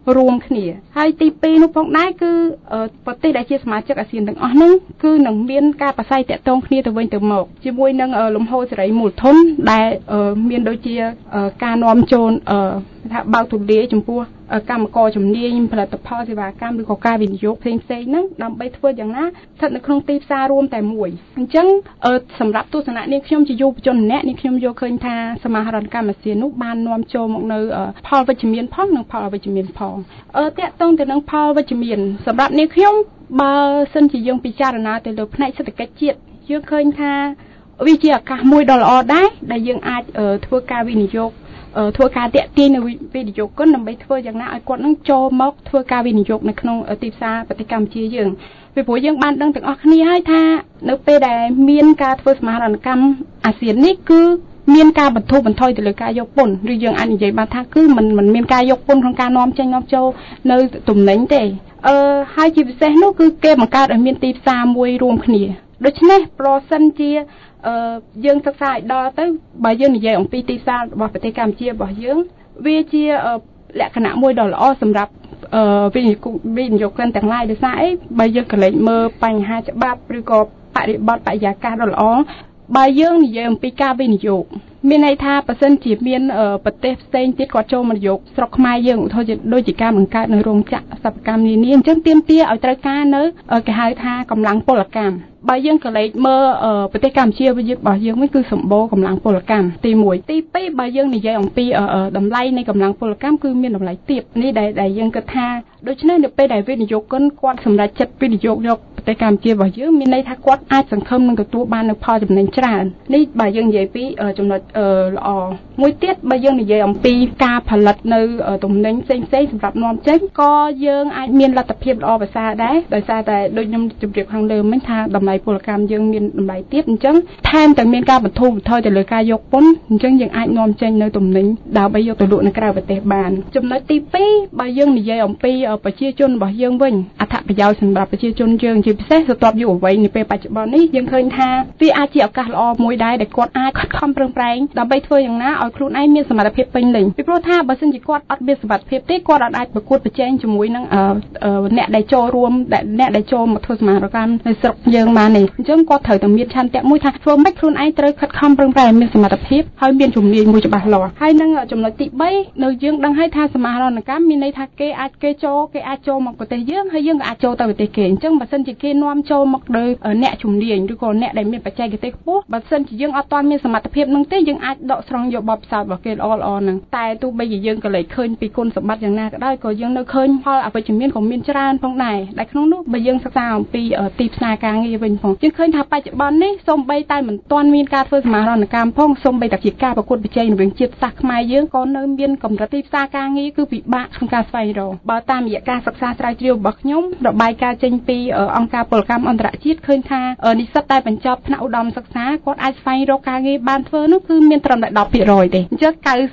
រួមគ្នាហើយទី2នោះផងដែរគឺប្រទេសដែលជាសមាជិកអាស៊ានទាំងអស់ហ្នឹងគឺនឹងមានការប្រស័យតាក់ទងគ្នាទៅវិញទៅមកជាមួយនឹងលំហូរសេរីមូលធនដែលមានដូចជាការនាំចូលថាបើកទូលាយចំពោះកម្មករជំនាញផលិតផលសេវាកម្មឬក៏ការវិនិយោគផ្សេងៗហ្នឹងដើម្បីធ្វើយ៉ាងណាស្ថិតនៅក្នុងទីផ្សាររួមតែមួយអញ្ចឹងសម្រាប់ទស្សនៈនាងខ្ញុំជាយុវជនម្នាក់នាងខ្ញុំយកឃើញថាសមាហរណកម្មអាស៊ាននោះបាននាំចូលមកនៅផលវិជ្ជមានផងនិងផលអវិជ្ជមានផងតាក់ទងទៅនឹងផលវិជ្ជមានសម្រាប់នាងខ្ញុំបើសិនជាយើងពិចារណាទៅលើផ្នែកសេដ្ឋកិច្ចជាតិយើងឃើញថាវាជាឱកាសមួយដ៏ល្អដែរដែលយើងអាចធ្វើការវិនិយោគធ្វើការតាក់ទាញនៅវិនិយោគិនដើម្បីធ្វើយ៉ាងណាឲ្យគាត់នឹងចូលមកធ្វើការវិនិយោគនៅក្នុងទីផ្សារប្រទេសកម្ពុជាយើងពីព្រោះយើងបានដឹងទាំងអស់គ្នាហើយថានៅពេលដែលមានការធ្វើសមាហរណកម្មអាស៊ាននេះគឺមានការបន្ធូរបន្ថយទៅលើការយកពន្ធឬយើងអាចនិយាយបានថាគឺมันមានការយកពន្ធក្នុងការនាំចេញនាំចូលនៅទំនិញទេហើយជាពិសេសនោះគឺគេបង្កើតឲ្យមានទីផ្សារមួយរួមគ្នាដូច្នេះប្រសិនជាយើងសិក្សាឲ្យដល់ទៅបើយើងនិយាយអំពីទីផ្សាររបស់ប្រទេសកម្ពុជារបស់យើងវាជាលក្ខណៈមួយដ៏ល្អសម្រាប់វិនិយោគិនទាំងឡាយដោយសារអីបើយើងកលេចមើលបញ្ហាច្បាប់ឬក៏បរិបទបរិយាកាសដ៏ល្អបើយើងនិយាយអំពីការវិនិយោគមានន័យថាបើសិនជាមានប្រទេសផ្សេងទៀតគាត់ចូលមកនិយោគស្រុកខ្មែរយើងឧទាហរណ៍ដូចជាការបង្កើតនៅរោងចក្រសិប្បកម្មនានាអញ្ចឹងទាមទារឲ្យត្រូវការនៅគេហៅថាកម្លាំងពលកម្មបើយើងក៏លេចមើលប្រទេសកម្ពុជារបស់យើងវិញគឺសម្បូរកម្លាំងពលកម្មទី1ទី2បើយើងនិយាយអំពីតម្លៃនៃកម្លាំងពលកម្មគឺមានតម្លៃទាបនេះដែលយើងគិតថាដូច្នេះនៅពេលដែលវិនិយោគិនគាត់សម្រេចចិត្តវិនិយោគយកប្រទេសកម្ពុជារបស់យើងមានន័យថាគាត់អាចសង្ឃឹមនឹងទទួលបាននូវផលចំណេញច្រើននេះបើយើងនិយាយពីចំណុចល្អមួយទៀតបើយើងនិយាយអំពីការផលិតនៅទំនិញផ្សេងៗសម្រាប់នាំចេញក៏យើងអាចមានលទ្ធភាពល្អប្រសើរដែរដោយសារតែដូចខ្ញុំជម្រាបខាងលើមិញថាតម្លៃពលកម្មយើងមានតម្លៃទាបអញ្ចឹងថែមទាំងមានការបន្ធូរបន្ថយទៅលើការយកពន្ធអញ្ចឹងយើងអាចនាំចេញនៅទំនិញដើម្បីយកទៅលក់នៅក្រៅប្រទេសបានចំណុចទី2បើយើងនិយាយអំពីប្រជាជនរបស់យើងវិញអត្ថប្រយោជន៍សម្រាប់ប្រជាជនយើងជាពិសេសស្ទាប់យុវវ័យនាពេលបច្ចុប្បន្ននេះយើងឃើញថាវាអាចជាឱកាសល្អមួយដែរដែលគាត់អាចខិតខំប្រឹងប្រែងដើម្បីធ្វើយ៉ាងណាឲ្យខ្លួនឯងមានសមត្ថភាពពេញលេញពីព្រោះថាបើសិនជាគាត់អត់មានសមត្ថភាពទេគាត់អាចប្រកួតប្រជែងជាមួយនឹងអ្នកដែលចូលរួមអ្នកដែលចូលមកធ្វើសមាហរណកម្មនៅស្រុកយើងបាននេះអញ្ចឹងគាត់ត្រូវតែមានឆន្ទៈមួយថាធ្វើម៉េចខ្លួនឯងត្រូវខិតខំប្រឹងប្រែងមានសមត្ថភាពហើយមានជំនាញមួយច្បាស់លាស់ហើយនឹងចំណុចទី3នៅយើងដឹងហើយថាសមាហរណកម្មមានន័យថាគេអាចចូលមកប្រទេសយើងហើយយើងក៏អាចចូលទៅប្រទេសគេអញ្ចឹងបើសិនជាគេនាំចូលមកដោយអ្នកជំនាញឬក៏អ្នកដែលមានបច្ចេកទេសខ្ពស់បើសិនជាយើងអត់ទាន់មានសមត្ថភាពនឹងទេយើងអាចដកស្រង់យកបទពិសោធន៍របស់គេល្អហ្នឹងតែទោះបីជាយើងក៏លេចឃើញពីគុណសម្បត្តិយ៉ាងណាក៏ដោយក៏យើងនៅឃើញផលអវិជ្ជមានក៏មានច្រើនផងដែរដែលក្នុងនោះបើយើងសិក្សាអំពីទីផ្សារការងារវិញផងយើងឃើញថាបច្ចុប្បន្ននេះសូម្បីតែមិនទាន់មានការធ្វើសមាហរណកម្មផងសូម្បីតែជាការប្រកួតប្រជែងរវាងជាតិសាសន៍ខ្មែរយើងក៏នៅមានកម្រិតទីផ្សារការងារគឺពិបាកក្នុងការស្វែងរកបើតាមរយៈការសិក្សាស្រាវជ្រាវរបស់ខ្ញុំរបាយការណ៍ចេញពីអង្គការពលកម្មអន្តរជាតិឃើញថានិស្សិតដែលបញ្ចប់ថ្នាក់ឧត្តមសិក្សាគាត់អាចស្វែងរកការងារបានធ្វើនោះគឺមានត្រឹមតែ 10% ទេអញ្ចឹង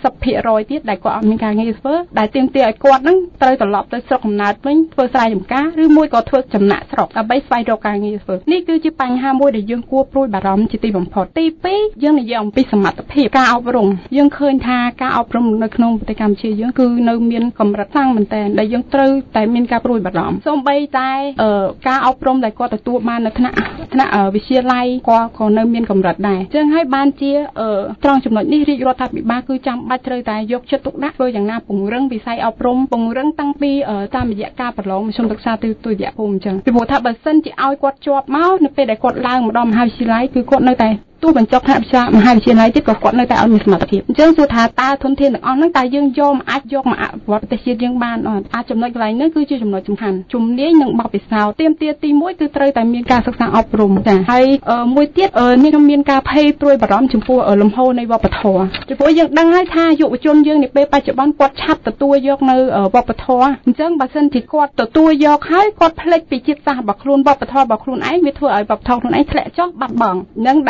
90% ទៀតដែលគាត់អត់មានការងារធ្វើដែលទាមទារឲ្យគាត់នឹងត្រូវត្រឡប់ទៅស្រុកកំណើតវិញធ្វើស្រែចម្ការឬមួយក៏ធ្វើចំណាក់ស្រុកដើម្បីស្វែងរកការងារធ្វើនេះគឺជាបញ្ហាមួយដែលយើងគួរព្រួយបារម្ភជាទីបំផុតទី2យើងនិយាយអំពីសមត្ថភាពការអប់រំយើងឃើញថាការអប់រំនៅក្នុងប្រទេសកម្ពុជាយើងគឺនៅមានកម្រិតខ្លាំងមែនទែនដែលយើងត្រូវតែមានការព្រួយបារម្ភសូម្បីតែការអប់រំដែលគាត់ទទួលបាននៅថ្នាក់វិទ្យាល័យគាត់ក៏នៅមានកម្រិតដែរអញ្ចឹងហើយបានជាត្រង់ចំណុចនេះរាជរដ្ឋាភិបាលគឺចាំបាច់ត្រូវតែយកចិត្តទុកដាក់ធ្វើយ៉ាងណាពង្រឹងវិស័យអប់រំពង្រឹងតាំងពីតាមរយៈការប្រឡងមធ្យមសិក្សាទៅទុតិយភូមិអញ្ចឹងពីព្រោះថាបើសិនជាឲ្យគាត់ជាប់មកនៅពេលដែលគាត់ឡើងមកដល់មហាវិទ្យាល័យគឺគាត់នៅតែទោះបញ្ចប់ថ្នាក់មហាវិទ្យាល័យទៀតក៏គាត់នៅតែអត់មានសមត្ថភាពអញ្ចឹងសួរថាតើធនធានទាំងអស់ហ្នឹងតើយើងអាចយកមកអភិវឌ្ឍប្រទេសជាតិយើងបានអត់អាចចំណុចកន្លែងហ្នឹងគឺជាចំណុចសំខាន់ជំនាញនិងបទពិសោធន៍ទាមទារទី1គឺត្រូវតែមានការសិក្សាអប់រំចា៎ហើយមួយទៀតនេះខ្ញុំមានការភ័យព្រួយបារម្ភចំពោះលំហូរនៃវប្បធម៌ពីព្រោះយើងដឹងហើយថាយុវជនយើងនាពេលបច្ចុប្បន្នគាត់ឆាប់ទទួលយកនៅវប្បធម៌អញ្ចឹងបើសិនជាគាត់ទទួលយកហើយគាត់ភ្លេចពីជាតិសាសន៍របស់ខ្លួនវប្បធម៌របស់ខ្លួនឯងវាធ្វើឲ្យវប្បធម៌ខ្លួនឯងធ្លាក់ចុះបាត់បង់នឹងដែលខ្ញុំ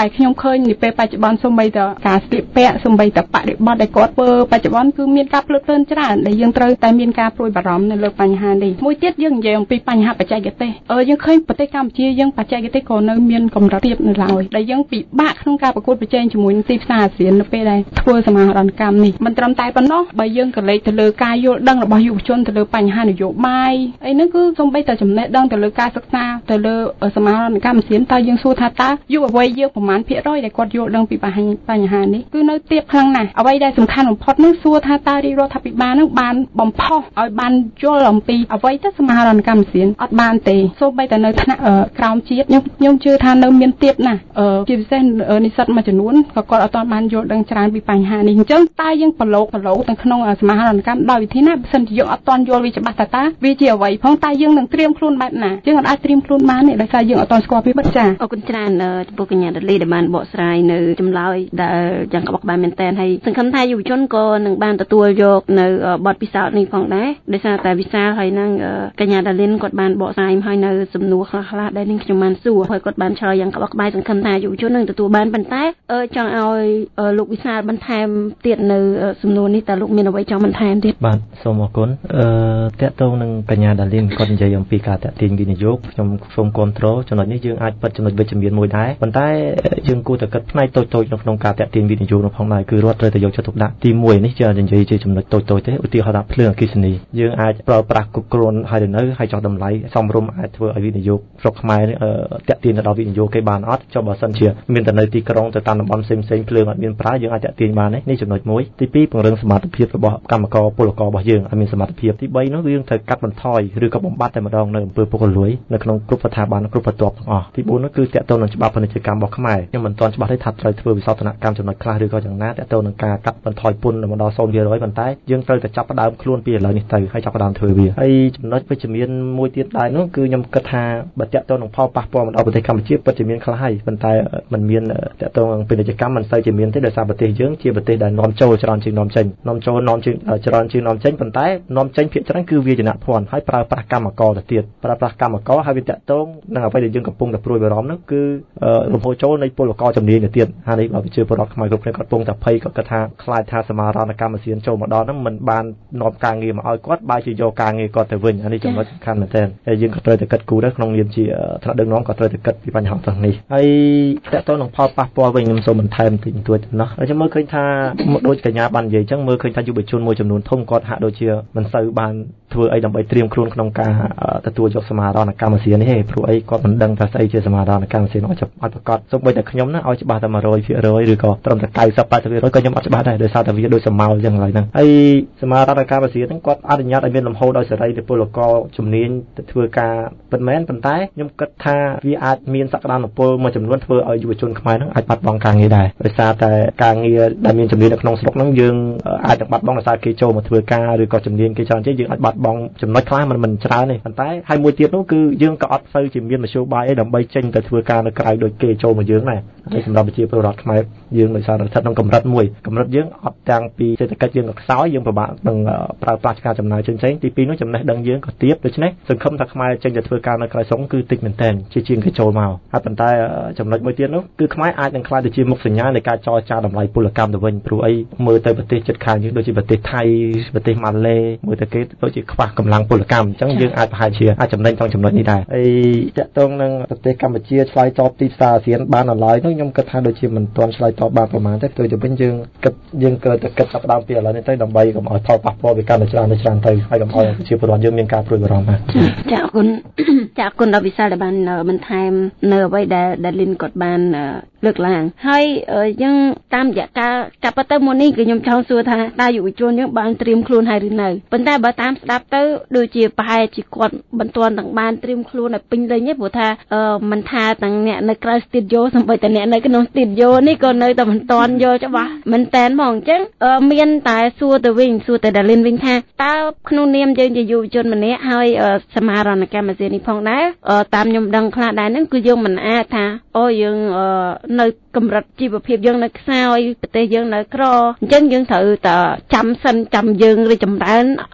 ឃើញនាពេលបច្ចុប្បន្នសូម្បីតែការស្លៀកពាក់សូម្បីតែបរិបទដែលគាត់ធ្វើបច្ចុប្បន្នគឺមានការភ្លើតភ្លើនច្រើនដែលយើងត្រូវតែមានការព្រួយបារម្ភនៅលើបញ្ហានេះមួយទៀតយើងនិយាយអំពីបញ្ហាបច្ចេកទេសយើងឃើញប្រទេសកម្ពុជាយើងបច្ចេកទេសក៏នៅមានកម្រិតទាបនៅឡើយដែលយើងពិបាកក្នុងការប្រកួតប្រជែងជាមួយនឹងទីផ្សារអាស៊ាននៅពេលដែលធ្វើសមាហរណកម្មនេះមិនត្រឹមតែប៉ុណ្ណោះបើយើងក៏លេចទៅលើការយល់ដឹងរបស់យុវជនទៅលើបញ្ហានយោបាយអីហ្នឹងគឺសូម្បីតែចំណេះដឹងទៅលើការសិក្សាទៅលើសមាហរណកម្មអាស៊ានតើយើងសួរថាតើយុវវ័យយើងប្រមាណភាគរយដែលគាត់យល់ដឹងពីបញ្ហានេះគឺនៅទាបខ្លាំងណាស់អ្វីដែលសំខាន់បំផុតនោះសួរថាតើរាជរដ្ឋាភិបាលនឹងបានបំផុសឲ្យបានយល់អំពីអ្វីទៅសមាហរណកម្មអាស៊ានអត់បានទេសូម្បីតែនៅថ្នាក់ក្រោមជាតិខ្ញុំជឿថានៅមានទាបណាស់ជាពិសេសនិស្សិតមួយចំនួនក៏គាត់អត់ទាន់បានយល់ដឹងច្រើនពីបញ្ហានេះអញ្ចឹងតើយើងប្រឡូកទៅក្នុងសមាហរណកម្មដោយវិធីណាបើសិនជាយើងអត់ទាន់យល់វាច្បាស់តើវាជាអ្វីផងតើយើងនឹងត្រៀមខ្លួនបែបណាយើងអាចត្រៀមខ្លួនបានទេដោយសារយើងអត់ទាន់ស្គាល់ពីបិទចាអរគុណច្រើនចំពោះកញ្ញាដលីដែលបានបកស្រាយនៅចម្លើយដែលយ៉ាងក្បោះក្បាយមែនតើហើយសង្ឃឹមថាយុវជនក៏នឹងបានទទួលយកនៅបទពិសោធន៍នេះផងដែរដោយសារតែវិសាលហើយនឹងកញ្ញាដាលីនគាត់បានបកស្រាយឲ្យនៅសំណួរខ្លះៗដែលនឹងខ្ញុំបានសួរហើយគាត់បានឆ្លើយយ៉ាងក្បោះក្បាយសង្ឃឹមថាយុវជននឹងទទួលបានប៉ុន្តែចង់ឲ្យលោកវិសាលបន្ថែមទៀតនៅសំណួរនេះតើលោកមានអ្វីចង់បន្ថែមទៀតបាទសូមអរគុណតកតងនឹងកញ្ញាដាលីនគាត់និយាយអំពីការតាក់ទាញវិនិយោគខ្ញុំសូមគាំទ្រចំណុចនេះយើងអាចបិទចំណុចវិជ្ជមានមួយដែរប៉ុន្តែយើងគួរតែគិតផ្នែកតូចៗនៅក្នុងការតាក់ទាញវិនិយោគនោះផងដែរគឺរដ្ឋត្រូវតែយកចិត្តទុកដាក់ទី1នេះជានិយាយជាចំណុចតូចៗទេឧទាហរណ៍ថាភ្លើងអគ្គិសនីយើងអាចប្រើប្រាស់គ្រប់គ្រាន់ហើយទៅនៅហើយចោះតម្លៃសមរម្យអាចធ្វើឲ្យវិនិយោគស្រុកខ្មែរតាក់ទាញទៅដល់វិនិយោគគេបានអត់ចុះបើសិនជាមានតែនៅទីក្រុងទៅតាមតំបន់ផ្សេងៗភ្លើងអត់មានប្រើយើងអាចតាក់ទាញបាននេះចំណុច1ទី2ពង្រឹងសមត្ថភាពរបស់កម្មករពលកររបស់យើងឲ្យមានសមត្ថភាពទី3នោះយើងត្រូវកាត់បន្ថយឬក៏បំបត្តិតែម្ដងនៅអំពើពុករលួយនៅក្នុងគ្រប់ស្ថាប័នគ្រប់បន្ទាប់ទាំងអស់ទី4នោះគឺតាក់ទងនឹងច្បាប់ពាណិជ្ជកម្មរបស់ខ្មែរខ្ញុំមិនទាន់ច្បាស់ទេថាត្រូវធ្វើវិសោធនកម្មចំណុចខ្លះឬក៏យ៉ាងណាតាក់ទងនឹងការកាត់បន្ថយពន្ធមកដល់ 0% ប៉ុន្តែយើងត្រូវតែចាប់ផ្ដើមខ្លួនពីឥឡូវនេះទៅហើយចាប់ផ្ដើមធ្វើវាហើយចំណុចវិជ្ជមានមួយទៀតដែរនោះគឺខ្ញុំគិតថាបើតាក់ទងនឹងផលប៉ះពាល់មកដល់ប្រទេសកម្ពុជាពិតជាមានខ្លះហើយប៉ុន្តែมันមានតាក់ទងនឹងពាណិជ្ជកម្មមិនសូវជាមានទេដោយសារប្រទេសយើងជាប្រទេសដែលនាំចូលច្រើនជាងនាំចេញនាំចូលនាំជាងច្រើនជាងនាំចេញប៉ុន្តែនាំចេញភាគច្រើនគឺវាចំណាក់ភ័ណ្ឌហើយប្រើប្រាស់កម្មករទៅទៀតប្រើប្រាស់កម្មករហើយវាតាក់ទងនឹងអ្វីដែលយើងកំពុងតែព្រួយបារម្ភនោះគឺលំហូរចូលនៃពលករជំនាញទៅទៀតហើយនេះបើជាពលរដ្ឋខ្មែរគ្រប់គ្នាគាត់កំពុងតែភ័យគាត់គិតថាខ្លាចថាសមាហរណកម្មអាស៊ានចូលមកដល់ហ្នឹងមិនបាននាំការងារមកឲ្យគាត់បែរជាយកការងារគាត់ទៅវិញអានេះចំណុចសំខាន់មែនទែនហើយយើងក៏ត្រូវតែគិតគូរដែរក្នុងនាមជាថ្នាក់ដឹកនាំក៏ត្រូវតែគិតពីបញ្ហាទាំងនេះហើយតាក់ទងនឹងផលប៉ះពាល់វិញខ្ញុំសូមបន្ថែមតិចបន្តួចទៅនោះខ្ញុំមើលឃើញថាដូចកញ្ញាបាននិយាយអញ្ចឹងមើលឃើញថាយុវជនមួយចំនួនធំគាត់ហាក់ដូចជាមិនសូវបានធ្វើអីដើម្បីត្រៀមខ្លួនក្នុងការទទួលយកសមាហរណកម្មអាស៊ាននេះទេព្រោះអីគាត់មិនដឹងថាស្អីជាសមាហរណកម្មអាស៊ានឲ្យប្រកាសសូម្បីតែខ្ញុំណាឲ្យច្បាស់តែ 100% ឬក៏ត្រឹមតែ 90-80% ក៏ខ្ញុំអត់ច្បាស់ដែរដោយសារតែវាដូចសមោលអញ្ចឹងឡើយហ្នឹងហើយសមាហរណកម្មអាស៊ានហ្នឹងគាត់អនុញ្ញាតឲ្យមានលំហូរដោយសេរីទៅពលករជំនាញទៅធ្វើការពិតមែនប៉ុន្តែខ្ញុំគិតថាវាអាចមានសក្តានុពលមួយចំនួនធ្វើឲ្យយុវជនខ្មែរហ្នឹងអាចបាត់បង់ការងារដែរដោយសារតែការងារដែលមានជំនាញនៅក្នុងស្រុកហ្នឹងយើងអាចនឹងបាត់បង់ដោយសារគេចូលមកធ្វើការឬក៏ជំនាញគេច្រើនជាងយើងអាចបាត់បង់ចំណុចខ្លះមិនច្រើនទេប៉ុន្តែហើយមួយទៀតនោះគឺយើងក៏អត់សូវជាមានមធ្យោបាយអីដើម្បីចេញទៅធ្វើការនៅក្រៅដូចគេចូលមកយើងដែរហើយសម្រាប់ប្រជាពលរដ្ឋខ្មែរយើងដោយសារតែស្ថិតក្នុងកម្រិតយើងអត់ទាំងពីសេដ្ឋកិច្ចយើងក៏ខ្សោយយើងពិបាកនឹងប្រើប្រាស់ការចំណាយផ្សេងៗទី2នោះចំណេះដឹងយើងក៏ទាបដូច្នេះសង្ឃឹមថាខ្មែរចេញទៅធ្វើការនៅក្រៅស្រុកគឺតិចមែនទែនជាងគេចូលមកហើយប៉ុន្តែចំណុចមួយទៀតនោះគឺខ្មែរអាចនឹងខ្លាចទៅជាមុខសញ្ញានៃការចរចាតម្លៃពលកម្មទៅវិញព្រោះអីមើលទៅប្រទេសជិតខាងយើងដូចជាប្រទេសថៃប្រទេសម៉ាឡេមើលទៅគេដូចជាខ្វះកម្លាំងពលកម្មអញ្ចឹងយើងអាចប្រហែលជាអាចចំណេញក្នុងចំណុចនេះដែរហើយតាក់ទងនឹងប្រទេសកម្ពុជាឆ្លើយតបទីផ្សារអាស៊ានបានដល់ឡើយនោះខ្ញុំគិតថាដូចជាមិនទាន់ឆ្លើយតបបានប្រហែលទេផ្ទុយទៅវិញយើងគិតចាប់ដើមពីឥឡូវនេះទៅដើម្បីកុំឲ្យផលប៉ះពាល់វាកាន់តែច្រើនទៅហើយកុំឲ្យប្រជាពលរដ្ឋយើងមានការព្រួយបារម្ភចាអរគុណដល់វិសាលដែលបានបន្ថែមនៅអ្វីដែលលីនគាត់បានលើកឡើងហើយយើងតាមរយៈការប៉ះទៅមុននេះគឺខ្ញុំចង់សួរថាតើយុវជនយើងបានត្រៀមខ្លួនហើយឬនៅប៉ុន្តែបើតាមស្ដាប់ទៅដូចជាប្រហែលជាគាត់មិនទាន់ទាំងបានត្រៀមខ្លួនឲ្យពេញលេញទេព្រោះថាមិនថាទាំងអ្នកនៅក្រៅស្ទូឌីយោសូម្បីតែអ្នកនៅក្នុងស្ទូឌីយោនេះក៏នៅតែមិនទាន់យល់ច្បាស់មែនតែនហ្មងអញ្ចឹងមានតែសួរទៅដាលីនវិញថាតើក្នុងនាមយើងជាយុវជនម្នាក់ហើយសមាហរណកម្មអាស៊ាននេះផងដែរតាមខ្ញុំដឹងខ្លះដែរហ្នឹងគឺយើងមិនអាចថាយើងនៅកម្រិតជីវភាពយើងនៅខ្សោយប្រទេសយើងនៅក្រអញ្ចឹងយើងត្រូវតែចាំសិនចាំយើងរីចម្រើន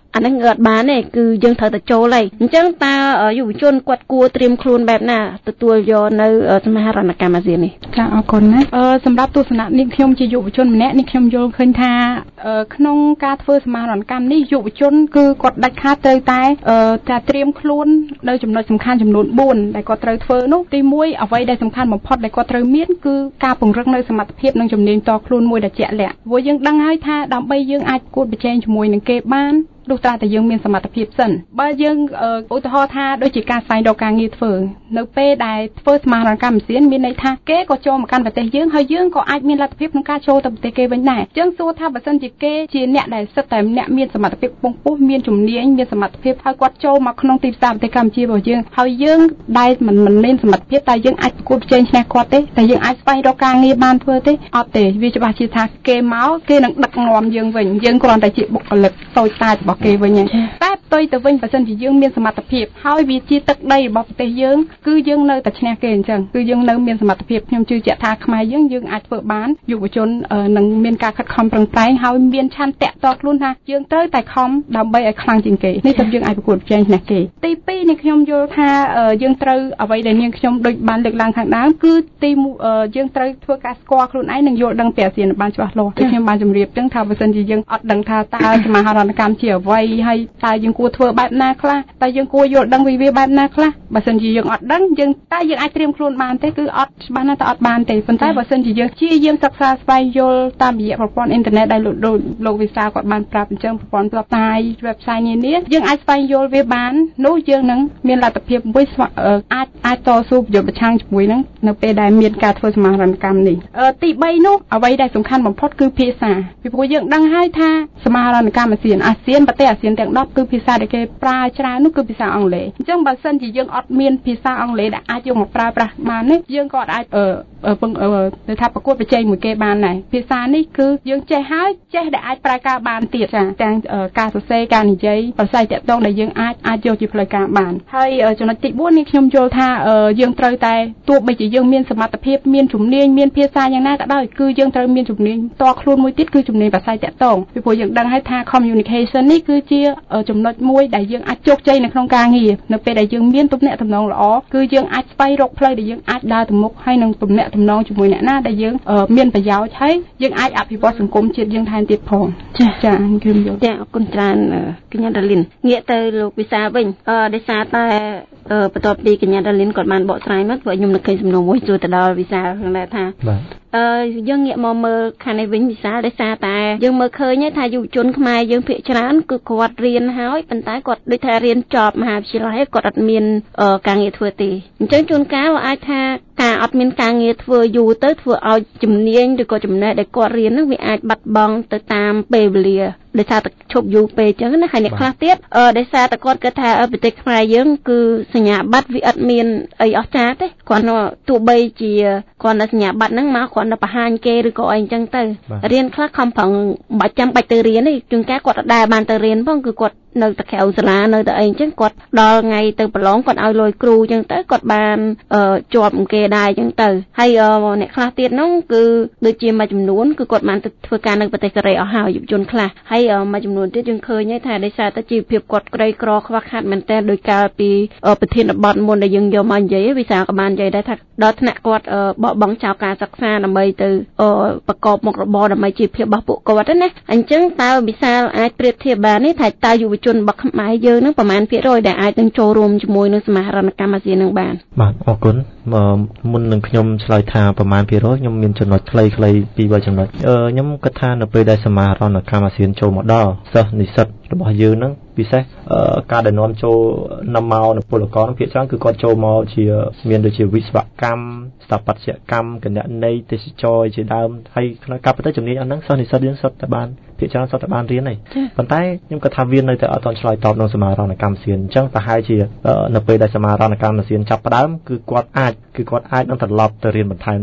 អាហ្នឹងអត់បានទេគឺយើងត្រូវតែចូលហើយអញ្ចឹងតើយុវជនគាត់គួរត្រៀមខ្លួនបែបណាទទួលយកនៅសមាហរណកម្មអាស៊ាននេះចាអរគុណណាសម្រាប់ទស្សនៈនេះខ្ញុំជាយុវជនម្នាក់នេះខ្ញុំយល់ឃើញថាក្នុងការធ្វើសមាហរណកម្មនេះយុវជនគឺគាត់ដាច់ខាតត្រូវតែត្រៀមខ្លួននៅចំណុចសំខាន់ចំនួន4ដែលគាត់ត្រូវធ្វើនោះទី1អ្វីដែលសំខាន់បំផុតដែលគាត់ត្រូវមានគឺការពង្រឹងនៅសមត្ថភាពនិងជំនាញតខ្លួនមួយដែលជាក់លាក់ព្រោះយើងដឹងហើយថាដើម្បីយើងអាចប្រកួតប្រជែងជាមួយនឹងគេបានលុះត្រាតែយើងមានសមត្ថភាពសិនបើយើងឧទាហរណ៍ថាដូចជាការស្វែងរកការងារធ្វើនៅពេលដែលធ្វើសមាហរណកម្មអាស៊ានមានន័យថាគេក៏ចូលមកកាន់ប្រទេសយើងហើយយើងក៏អាចមានលទ្ធភាពក្នុងការចូលទៅប្រទេសគេវិញដែរអញ្ចឹងសួរថាបើសិនជាគេជាអ្នកដែលសិតតែអ្នកមានសមត្ថភាពពងពោះមានជំនាញមានសមត្ថភាពហើយគាត់ចូលមកក្នុងទីផ្សារប្រទេសកម្ពុជារបស់យើងហើយយើងដែលមិនមានសមត្ថភាពតែយើងអាចប្រកួតប្រជែងឈ្នះគាត់ទេតែយើងអាចស្វែងរកការងារបានធ្វើទេអត់ទេវាច្បាស់ជាថាគេមកគេនឹងដឹកនាំយើងវិញយើងគ្រាន់តែជាបុគ្គលិកតូចតាចរបស់គេវិញតែផ្ទុយទៅវិញបើសិនជាយើងមានសមត្ថភាពហើយវាជាទឹកដីរបស់ប្រទេសយើងគឺយើងនៅតែឈ្នះគេអញ្ចឹងគឺយើងនៅមានសមត្ថភាពខ្ញុំជឿជាក់ថាខ្មែរយើងអាចធ្វើបានយុវជននឹងមានការខិតខំប្រឹងប្រែងហើយមានឆន្ទៈតខ្លួនថាយើងត្រូវតែខំដើម្បីឲ្យខ្លាំងជាងគេនេះទើបយើងអាចប្រកួតប្រជែងឈ្នះគេទី2នេះខ្ញុំយល់ថាយើងត្រូវអ្វីដែលនាងខ្ញុំដូចបានលើកឡើងខាងដើមគឺទីយើងត្រូវធ្វើការស្គាល់ខ្លួនឯងនិងយល់ដឹងពីអាស៊ានបានច្បាស់លាស់ដូចខ្ញុំបានជម្រាបចឹងថាបើសិនជាយើងអត់ដឹងថាតើសមាហរណកម្មជាអ្វីហើយតើយើងគួរធ្វើបែបណាខ្លះតើយើងគួរយល់ដឹងពីវាបែបណាខ្លះបើសិនជាយើងអត់ដឹងយើងអាចត្រៀមខ្លួនបានទេគឺអត់ច្បាស់ណាស់តែអត់បានទេប៉ុន្តែបើសិនជាយើងព្យាយាមសិក្សាស្វែងយល់តាមរយៈប្រព័ន្ធអ៊ីនធឺណិតដែលលោកវិសាគាត់បានប្រាប់អញ្ចឹងប្រព័ន្ធផ្សព្វផ្សាយ website នានាយើងអាចស្វែងយល់វាបាននោះយើងនឹងមានលទ្ធភាពមួយអាចតស៊ូប្រយុទ្ធប្រឆាំងជាមួយនឹងនៅពេលដែលមានការធ្វើសមាហរណកម្មនេះទី3នោះអ្វីដែលសំខាន់បំផុតគឺភាសាពីព្រោះយើងដឹងហើយថាសមាហរណកម្មអាស៊ានប្រទេសអាស៊ានទាំង10គឺភាសាដែលគេប្រើច្រើននោះគឺភាសាអង់គ្លេសអញ្ចឹងបើសិនជាយើងអត់មានភាសាអង់គ្លេសដែលអាចយកមកប្រើប្រាស់បាននេះយើងក៏អាចថាប្រកួតប្រជែងមួយគេបានដែរភាសានេះគឺយើងចេះហើយចេះដែលអាចប្រើការបានទៀតចាទាំងការសរសេរការនិយាយប្រស័យតាក់ទងដែលយើងអាចយកជាផ្លូវការបានហើយចំណុចទី4នេះខ្ញុំយល់ថាយើងត្រូវតែទោះបីជាយើងមានសមត្ថភាពមានជំនាញមានភាសាយ៉ាងណាក៏ដោយគឺយើងត្រូវមានជំនាញតខ្លួនមួយទៀតគឺជំនាញប្រស័យតាក់ទងពីព្រោះយើងដឹងហើយថា communication នេះគឺជាចំណុចមួយដែលយើងអាចជោគជ័យនៅក្នុងការងារនៅពេលដែលយើងមានទំនាក់ទំនងល្អគឺយើងអាចស្វែងរកផ្លូវដែលយើងអាចដើរទៅមុខហើយនឹងទំនាក់ទំនងជាមួយអ្នកណាដែលយើងមានប្រយោជន៍ហើយយើងអាចអភិវឌ្ឍសង្គមជាតិយើងថែមទៀតផងចាខ្ញុំយល់ចាអរគុណច្រើនកញ្ញាដាលីនងាកទៅលោកវិសាវិញដោយសារតែបន្ទាប់ពីកញ្ញាដាលីនគាត់បានបកស្រាយមកធ្វើឲ្យខ្ញុំនឹកឃើញសំណួរមួយជួយទៅដល់វិសាហ្នឹងដែរថាយើងងាកមកមើលខាងនេះវិញវិសាដោយសារតែយើងមើលឃើញថាយុវជនខ្មែរយើងភាគច្រើនគឺគាត់រៀនហើយប៉ុន្តែគាត់ដូចថារៀនចប់មហាវិទ្យាល័យគាត់អត់មានការងារធ្វើទេអញ្ចឹងជួនកាលអាចថាការអត់មានការងារធ្វើយូរទៅធ្វើឲ្យជំនាញឬក៏ចំណេះដែលគាត់រៀនហ្នឹងវាអាចបាត់បង់ទៅតាមពេលវេលាដោយសារតែឈប់យូរពេកអញ្ចឹងណាហើយអ្នកខ្លះទៀតដោយសារតែគាត់គិតថាប្រទេសខ្មែរយើងគឺសញ្ញាបត្រវាអត់មានអីអស្ចារ្យទេគាត់ទោះបីជាគាត់នៅសញ្ញាបត្រហ្នឹងមកគាត់នៅបង្ហាញគេឬក៏អីអញ្ចឹងទៅរៀនខ្លះខំប្រឹងបាច់ចាំបាច់ទៅរៀនទេជួនកាលគាត់អត់ដែលបានទៅរៀនផងគឺគាត់នៅតែក្រៅសាលានៅតែអីអញ្ចឹងគាត់ដល់ថ្ងៃទៅប្រឡងគាត់ឲ្យលុយគ្រូអញ្ចឹងទៅគាត់បានជាប់អង្គដែរអញ្ចឹងទៅហើយអ្នកខ្លះទៀតហ្នឹងគឺដូចជាមួយចំនួនគឺគាត់បានទៅធ្វើការនៅប្រទេសកូរ៉េអស់ហើយយុវជនខ្លះហើយមួយចំនួនទៀតយើងឃើញថាដោយសារតែជីវភាពគាត់ក្រីក្រខ្វះខាតមែនទែនដោយកាលពីប្រធានបទមុនដែលយើងយកមកនិយាយវិសាក៏បាននិយាយដែរថាដល់ថ្នាក់គាត់បោះបង់ចោលការសិក្សាដើម្បីទៅប្រកបមុខរបរដើម្បីជីវភាពរបស់ពួកគាត់ណាអញ្ចឹងតើវិសាអាចប្រៀបធៀបបាននេះថាតើយុវជនរបស់ខ្មែរយើងនឹងប្រមាណ%ដែលអាចនឹងចូលរួមជាមួយនឹងសមាហរណកម្មអាស៊ាននឹងបានបាទអរគុណមុននឹងខ្ញុំឆ្លើយថាប្រមាណ%ខ្ញុំមានចំណុចខ្លីៗពីរចំណុចខ្ញុំគិតថានៅពេលដែលសមាហរណកម្មអាស៊ានចូលមកដល់សិស្សនិស្សិតរបស់យើងនឹងពិសេសការដែលនាំចូលនាំមកនៅពលករនឹងភាគច្រើនគឺគាត់ចូលមកជាមានដូចជាវិស្វកម្មស្ថាបត្យកម្មគណនេយ្យទេសចរជាដើមហើយក្នុងការពិតជំនាញអស់ហ្នឹងសិស្សនិស្សិតយើងសុទ្ធតែបានភាគច្រើនសុទ្ធតែបានរៀនហើយប៉ុន្តែខ្ញុំគិតថាវានៅតែអត់ទាន់ឆ្លើយតបនឹងសមាហរណកម្មអាស៊ានអញ្ចឹងប្រហែលជានៅពេលដែលសមាហរណកម្មអាស៊ានចាប់ផ្ដើមគឺគាត់អាចនឹងត្រឡប់ទៅរៀនបន្ថែមទៀត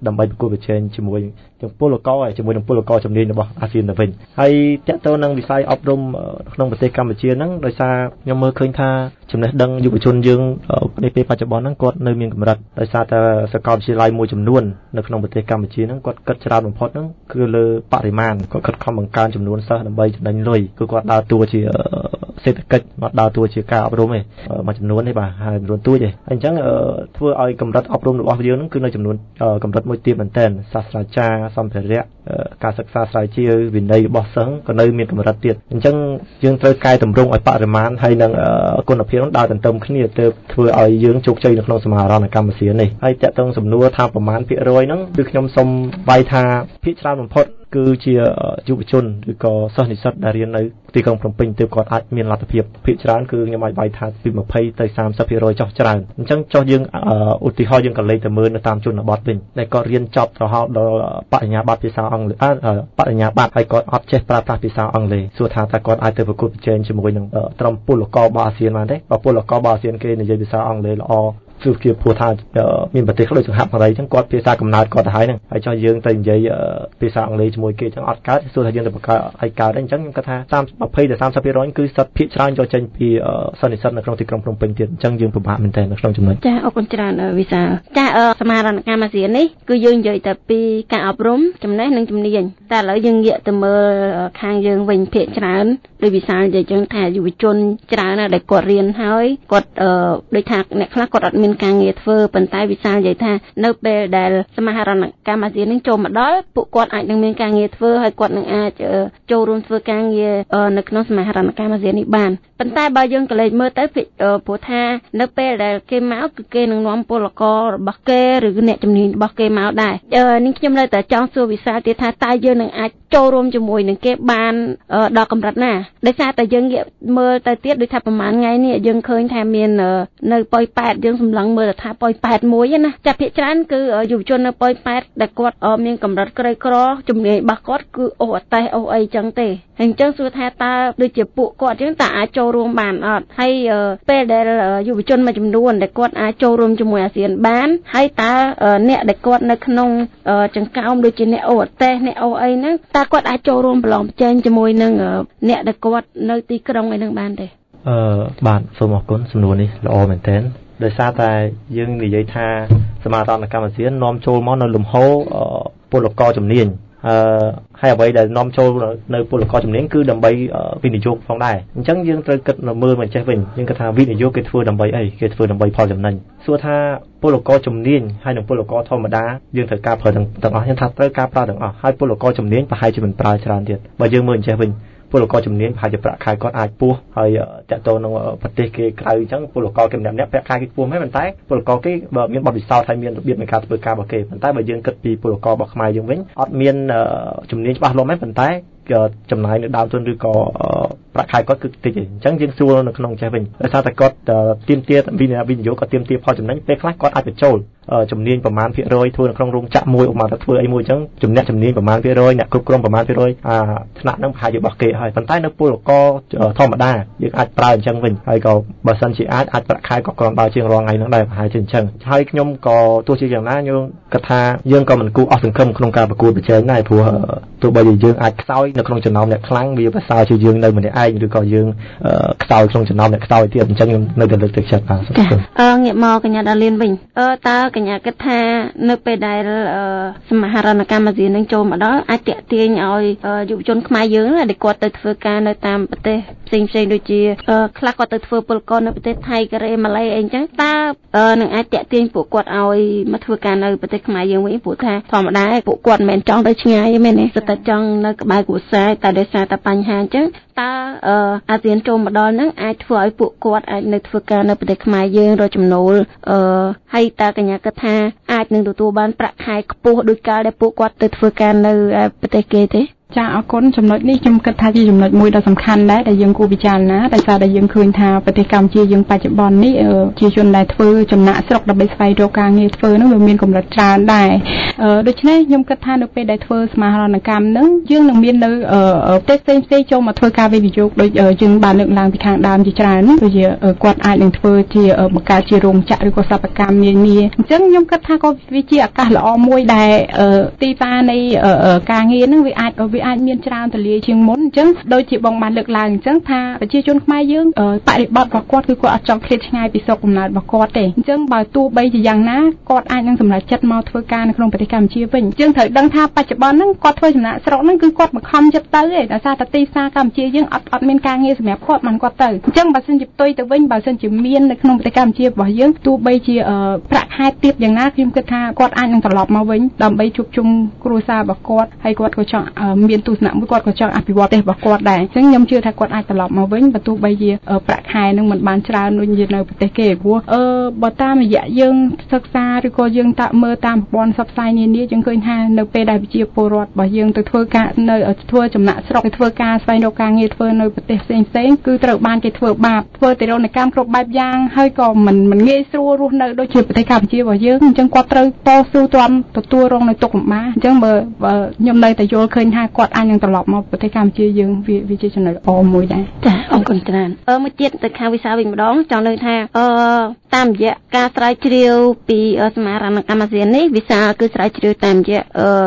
ដើម្បីប្រកួតប្រជែងជាមួយទាំងពលករជាមួយនឹងពលករជំនាញរបស់អាស៊ានទៅវិញហើយតកតទៅនឹងវិស័យអប់រំក្នុងប្រទេសកម្ពុជាហ្នឹងដោយសារខ្ញុំមើលឃើញថាចំណេះដឹងយុវជនយើងនៅពេលបច្ចុប្បន្នហ្នឹងគាត់នៅមានកម្រិតដោយសារតែសាកលវិទ្យាល័យមួយចំនួននៅក្នុងប្រទេសកម្ពុជាហ្នឹងគាត់គិតច្រើនបំផុតហ្នឹងគឺលើបរិមាណគាត់ខិតខំបង្កើនចំនួនសិស្សដើម្បីចំណេញលុយគឺគាត់ដើរតួជាសេដ្ឋកិច្ចមកដើរតួជាការអប់រំឯងមួយចំនួនទេបាទហើយចំនួនទូចទេអញ្ចឹងធ្វើឲ្យកម្រិតអប់រំរបស់យើងហ្នឹងគឺនៅចំនួនកម្រិតមួយទៀតមែនតើសាស្ត្រាចារ្យសម្ភារៈការសិក្សាស្រាវជ្រាវវិន័យរបស់សិស្សក៏នៅមានកម្រិតទៀតអញ្ចឹងយើងត្រូវកែតម្រង់ឲ្យបរិមាណហើយនឹងគុណភាពនឹងដើរទន្ទឹមគ្នាទើបធ្វើឲ្យយើងជោគជ័យនៅក្នុងសមាហរណកម្មវិធីនេះហើយតកតងសំណួរថាប្រមាណភាគរយហ្នឹងគឺខ្ញុំសូមបាយថាភាគច្រើនបំផុតគឺជាយុវជនឬក៏សិស្សនិស្សិតដែលរៀននៅទីក្រុងភ្នំពេញទើបគាត់អាចមានលទ្ធភាពភាគច្រើនគឺខ្ញុំអាចបាយថាពី20ទៅ30% ចុះច្រើនអញ្ចឹងចុះយើងឧទាហរណ៍យើងក៏លេខទៅមើលនៅតាមជនបទវិញដែលគាត់រៀនចប់រហូតដល់បរិញ្ញាបត្រភាសាអង់គ្លេសបរិញ្ញាបត្រហើយគាត់អត់ចេះប្រើប្រាស់ភាសាអង់គ្លេសសួរថាតើគាត់អាចទៅប្រកួតប្រជែងជាមួយនឹងក្រុមពលកររបស់អាស៊ានបានទេបើពលកររបស់អាស៊ានគេនិយាយភាសាអង់គ្លេសល្អគឺជាព្រោះថាមានប្រទេសដូចសង្ហបុរីអញ្ចឹងគាត់ភាសាកំណើតគាត់ទៅហើយហ្នឹងហើយចុះយើងទៅនិយាយភាសាអង់គ្លេសជាមួយគេអញ្ចឹងអត់កើតសួរថាយើងទៅបង្កើតឲ្យកើតអញ្ចឹងខ្ញុំគិតថា20ទៅ30% គឺសិតភាគច្រើនយកចេញពីសិស្សនិស្សិតនៅក្នុងទីក្រុងភ្នំពេញទៀតអញ្ចឹងយើងពិបាកមែនទែននៅក្នុងចំណុចចាអរគុណច្រើនវិសាលចាសមាហរណកម្មអាស៊ាននេះគឺយើងនិយាយតែពីការអប់រំចំណេះនិងជំនាញតែឥឡូវយើងងាកទៅមើលខាងយើងវិញភាគច្រើនដោយវិសាលនិយាយចឹងថាយុវជនច្រើនដែលគាត់រៀនហើយគាត់ដូចថាអ្នកខ្លះគាត់អត់មានការងារធ្វើប៉ុន្តែវិសាលនិយាយថានៅពេលដែលសមាហរណកម្មអាស៊ាននឹងចូលមកដល់ពួកគាត់អាចនឹងមានការងារធ្វើហើយគាត់នឹងអាចចូលរួមធ្វើការងារនៅក្នុងសមាហរណកម្មអាស៊ាននេះបានប៉ុន្តែបើយើងក៏លេចមើលទៅព្រោះថានៅពេលដែលគេមកគឺគេនឹងនាំពលកររបស់គេឬអ្នកជំនាញរបស់គេមកដែរនេះខ្ញុំនៅតែចង់សួរវិសាលទៀតថាតើយើងនឹងអាចចូលរួមជាមួយនឹងគេបានដល់កម្រិតណាដោយសារតែយើងងាកមើលទៅទៀតដូចថាប្រហែលថ្ងៃនេះយើងឃើញថាមាននៅប៉ោយប៉ែតយើងសម្លឹងមើលថាប៉ោយប៉ែតមួយណាចាភាគច្រើនគឺយុវជននៅប៉ោយប៉ែតដែលគាត់មានកម្រិតក្រីក្រជំនាញរបស់គាត់គឺអូអតេសអូអីចឹងទេអញ្ចឹងសួរថាតើដូចជាពួកគាត់ចឹងតើអាចចូលរួមបានអត់ហើយពេលដែលយុវជនមួយចំនួនដែលគាត់អាចចូលរួមជាមួយអាស៊ានបានហើយតើអ្នកដែលគាត់នៅក្នុងចង្កោមដូចជាអ្នកអូអតេសអ្នកអូអីហ្នឹងតើគាត់អាចចូលរួមប្រឡងប្រជែងជាមួយនឹងអ្នកដែលគាត់នៅទីក្រុងអីហ្នឹងបានទេបាទសូមអរគុណសំណួរនេះល្អមែនទែនដោយសារតែយើងនិយាយថាសមាហរណកម្មអាស៊ាននាំចូលមកនៅលំហពលករជំនាញហើយអ្វីដែលនាំចូលនៅពលករជំនាញគឺដើម្បីវិនិយោគផងដែរអញ្ចឹងយើងត្រូវគិតមើលមកចេះវិញយើងគិតថាវិនិយោគគេធ្វើដើម្បីអីគេធ្វើដើម្បីផលចំណេញសួរថាពលករជំនាញហើយនិងពលករធម្មតាយើងត្រូវការប្រើទាំងអស់ខ្ញុំថាត្រូវការប្រើទាំងអស់ហើយពលករជំនាញប្រហែលជាមិនប្រើច្រើនទៀតបើយើងមើលចេះវិញពលករជំនាញប្រហែលជាប្រាក់ខែគាត់អាចពោះហើយតកតទៅនឹងប្រទេសគេក្រៅអញ្ចឹងពលករគេម្នាក់ប្រាក់ខែគេខ្ពស់មែនប៉ុន្តែពលករគេបើមានបទពិសោធន៍ហើយមានរបៀបនៃការធ្វើការរបស់គេប៉ុន្តែបើយើងគិតពីពលកររបស់ខ្មែរយើងវិញអត់មានជំនាញច្បាស់លាស់មែនប៉ុន្តែចំណាយនៅដើមទុនឬក៏ប្រាក់ខែគាត់គឺតិចទេអញ្ចឹងយើងសួរនៅក្នុងចេះវិញដោយសារតែគាត់ទាមទារវិនិយោគគាត់ទាមទារផលចំណេញពេលខ្លះគាត់អាចបញ្ចូលជំនាញប្រមាណភាគរយធ្វើនៅក្នុងរោងចក្រមួយឧបមាថាធ្វើអីមួយអញ្ចឹងជំនាញប្រមាណភាគរយអ្នកគ្រប់គ្រងប្រមាណភាគរយថ្នាក់ហ្នឹងប្រហែលជារបស់គេហើយប៉ុន្តែនៅពលករធម្មតាយើងអាចប្រើអញ្ចឹងវិញហើយក៏បើសិនជាអាចប្រាក់ខែក៏គ្រាន់បើជាងរាល់ថ្ងៃហ្នឹងដែរប្រហែលជាអញ្ចឹងហើយខ្ញុំក៏ទោះជាយ៉ាងណាយើងគិតថាយើងក៏មិនគួរអស់សង្ឃឹមក្នុងការប្រកួតប្រជែងដែរព្រោះទោះបីជាយើងអាចខ្សោយនៅក្នុងចំណោមអ្នកខ្លាំងវាប្រសើរជាយើងនៅម្នាក់ឯងឬក៏យើងខ្សោយក្នុងចំណោមអ្នកខ្សោយទៀតអញ្ចឹងខ្ញុំនៅតែលើកទឹកចិត្តបាទងាកមកកញ្ញាដាលៀនវិញតើកញ្ញាគិតថានៅពេលដែលសមាហរណកម្មអាស៊ាននឹងចូលមកដល់អាចទាក់ទាញឲ្យយុវជនខ្មែរយើងដែលគាត់ទៅធ្វើការនៅតាមប្រទេសផ្សេងៗដូចជាខ្លះគាត់ទៅធ្វើពលករនៅប្រទេសថៃកូរ៉េម៉ាឡេអីអញ្ចឹងតើនឹងអាចទាក់ទាញពួកគាត់ឲ្យមកធ្វើការនៅប្រទេសខ្មែរយើងវិញព្រោះថាធម្មតាពួកគាត់មិនមែនចង់ទៅឆ្ងាយទេមែនទេតែចង់នៅក្បែរគ្រួសារតែដោយសារតែបញ្ហាអញ្ចឹងតើអាស៊ានចូលមកដល់ហ្នឹងអាចធ្វើឲ្យពួកគាត់អាចនៅធ្វើការនៅប្រទេសខ្មែរយើងរកចំណូលហើយតើកញ្ញាគិតថាអាចនឹងទទួលបានប្រាក់ខែខ្ពស់ដោយកាលដែលពួកគាត់ទៅធ្វើការនៅប្រទេសគេទេចាអរគុណចំណុចនេះខ្ញុំគិតថាជាចំណុចមួយដ៏សំខាន់ដែរដែលយើងគួរពិចារណាដោយសារតែយើងឃើញថាប្រទេសកម្ពុជាយើងបច្ចុប្បន្ននេះជាជនដែលធ្វើចំណាក់ស្រុកដើម្បីស្វែងរកការងារធ្វើនោះវាមានកម្រិតច្រើនដែរដូច្នេះខ្ញុំគិតថានៅពេលដែលធ្វើសមាហរណកម្មនឹងយើងនឹងមាននៅប្រទេសផ្សេងៗចូលមកធ្វើការវិនិយោគដូចយើងបានលើកឡើងពីខាងដើមជាច្រើននេះដូចជាគាត់អាចនឹងធ្វើជាបង្កើតជារោងចក្រឬក៏សិប្បកម្មនានាអញ្ចឹងខ្ញុំគិតថាក៏វាជាឱកាសល្អមួយដែលទីផ្សារនៃការងារនឹងវាអាចមានច្រើនទលាយជាងមុនអញ្ចឹងដូចជាបងបានលើកឡើងអញ្ចឹងថាប្រជាជនខ្មែរយើងបរិបទរបស់គាត់គឺគាត់អត់ចង់ឃ្លាតឆ្ងាយពីស្រុកកំណើតរបស់គាត់ទេអញ្ចឹងបើទោះបីជាយ៉ាងណាគាត់អាចនឹងសម្រេចចិត្តមកធ្វើការនៅក្នុងប្រទេសកម្ពុជាវិញអញ្ចឹងត្រូវដឹងថាបច្ចុប្បន្នហ្នឹងគាត់ធ្វើចំណាក់ស្រុកហ្នឹងគឺគាត់បង្ខំចិត្តទៅឯងដោយសារតែទីផ្សារកម្ពុជាយើងអត់មានការងារសម្រាប់គាត់បានគាត់ទៅអញ្ចឹងបើសិនជាផ្ទុយទៅវិញបើសិនជាមាននៅក្នុងប្រទេសកម្ពុជារបស់យើងទោះបីជាប្រាក់ខែទាបយ៉ាងណាខ្ញុំគិតថាគាត់អាចនឹងត្រឡប់មកវិញដើម្បីជួបជុំគ្រួសាររបស់គាត់ហើយគាត់ក៏ចង់មានទស្សនៈមួយគាត់ក៏ចង់អភិវឌ្ឍប្រទេសរបស់គាត់ដែរអញ្ចឹងខ្ញុំជឿថាគាត់អាចត្រឡប់មកវិញបើទោះបីជាប្រាក់ខែនឹងមិនបានច្រើនដូចជានៅប្រទេសគេព្រោះបើតាមរយៈយើងសិក្សាឬក៏យើងមើលតាមប្រព័ន្ធផ្សព្វផ្សាយនានាយើងឃើញថានៅពេលដែលប្រជាពលរដ្ឋរបស់យើងទៅធ្វើការនៅធ្វើចំណាក់ស្រុកទៅធ្វើការស្វែងរកការងារធ្វើនៅប្រទេសផ្សេងៗគឺត្រូវបានគេធ្វើបាបធ្វើទារុណកម្មគ្រប់បែបយ៉ាងហើយក៏មិនងាយស្រួលរស់នៅដូចជាប្រទេសកម្ពុជារបស់យើងអញ្ចឹងគាត់ត្រូវតស៊ូទ្រាំទទួលរងនៅទុក្ខលំបាកអញ្ចឹងបើខ្ញុំនៅតែយល់ឃើញថាគាត់អាចនឹងត្រឡប់មកប្រទេសកម្ពុជាយើងវាជាចំណុចល្អមួយដែរចាអរគុណច្រើនមួយទៀតទៅខាងវិសាវិញម្ដងចង់លើកថាតាមរយៈការស្រាវជ្រាវពីសមាហរណកម្មអាស៊ាននេះវិសាគឺស្រាវជ្រាវតាមរយៈ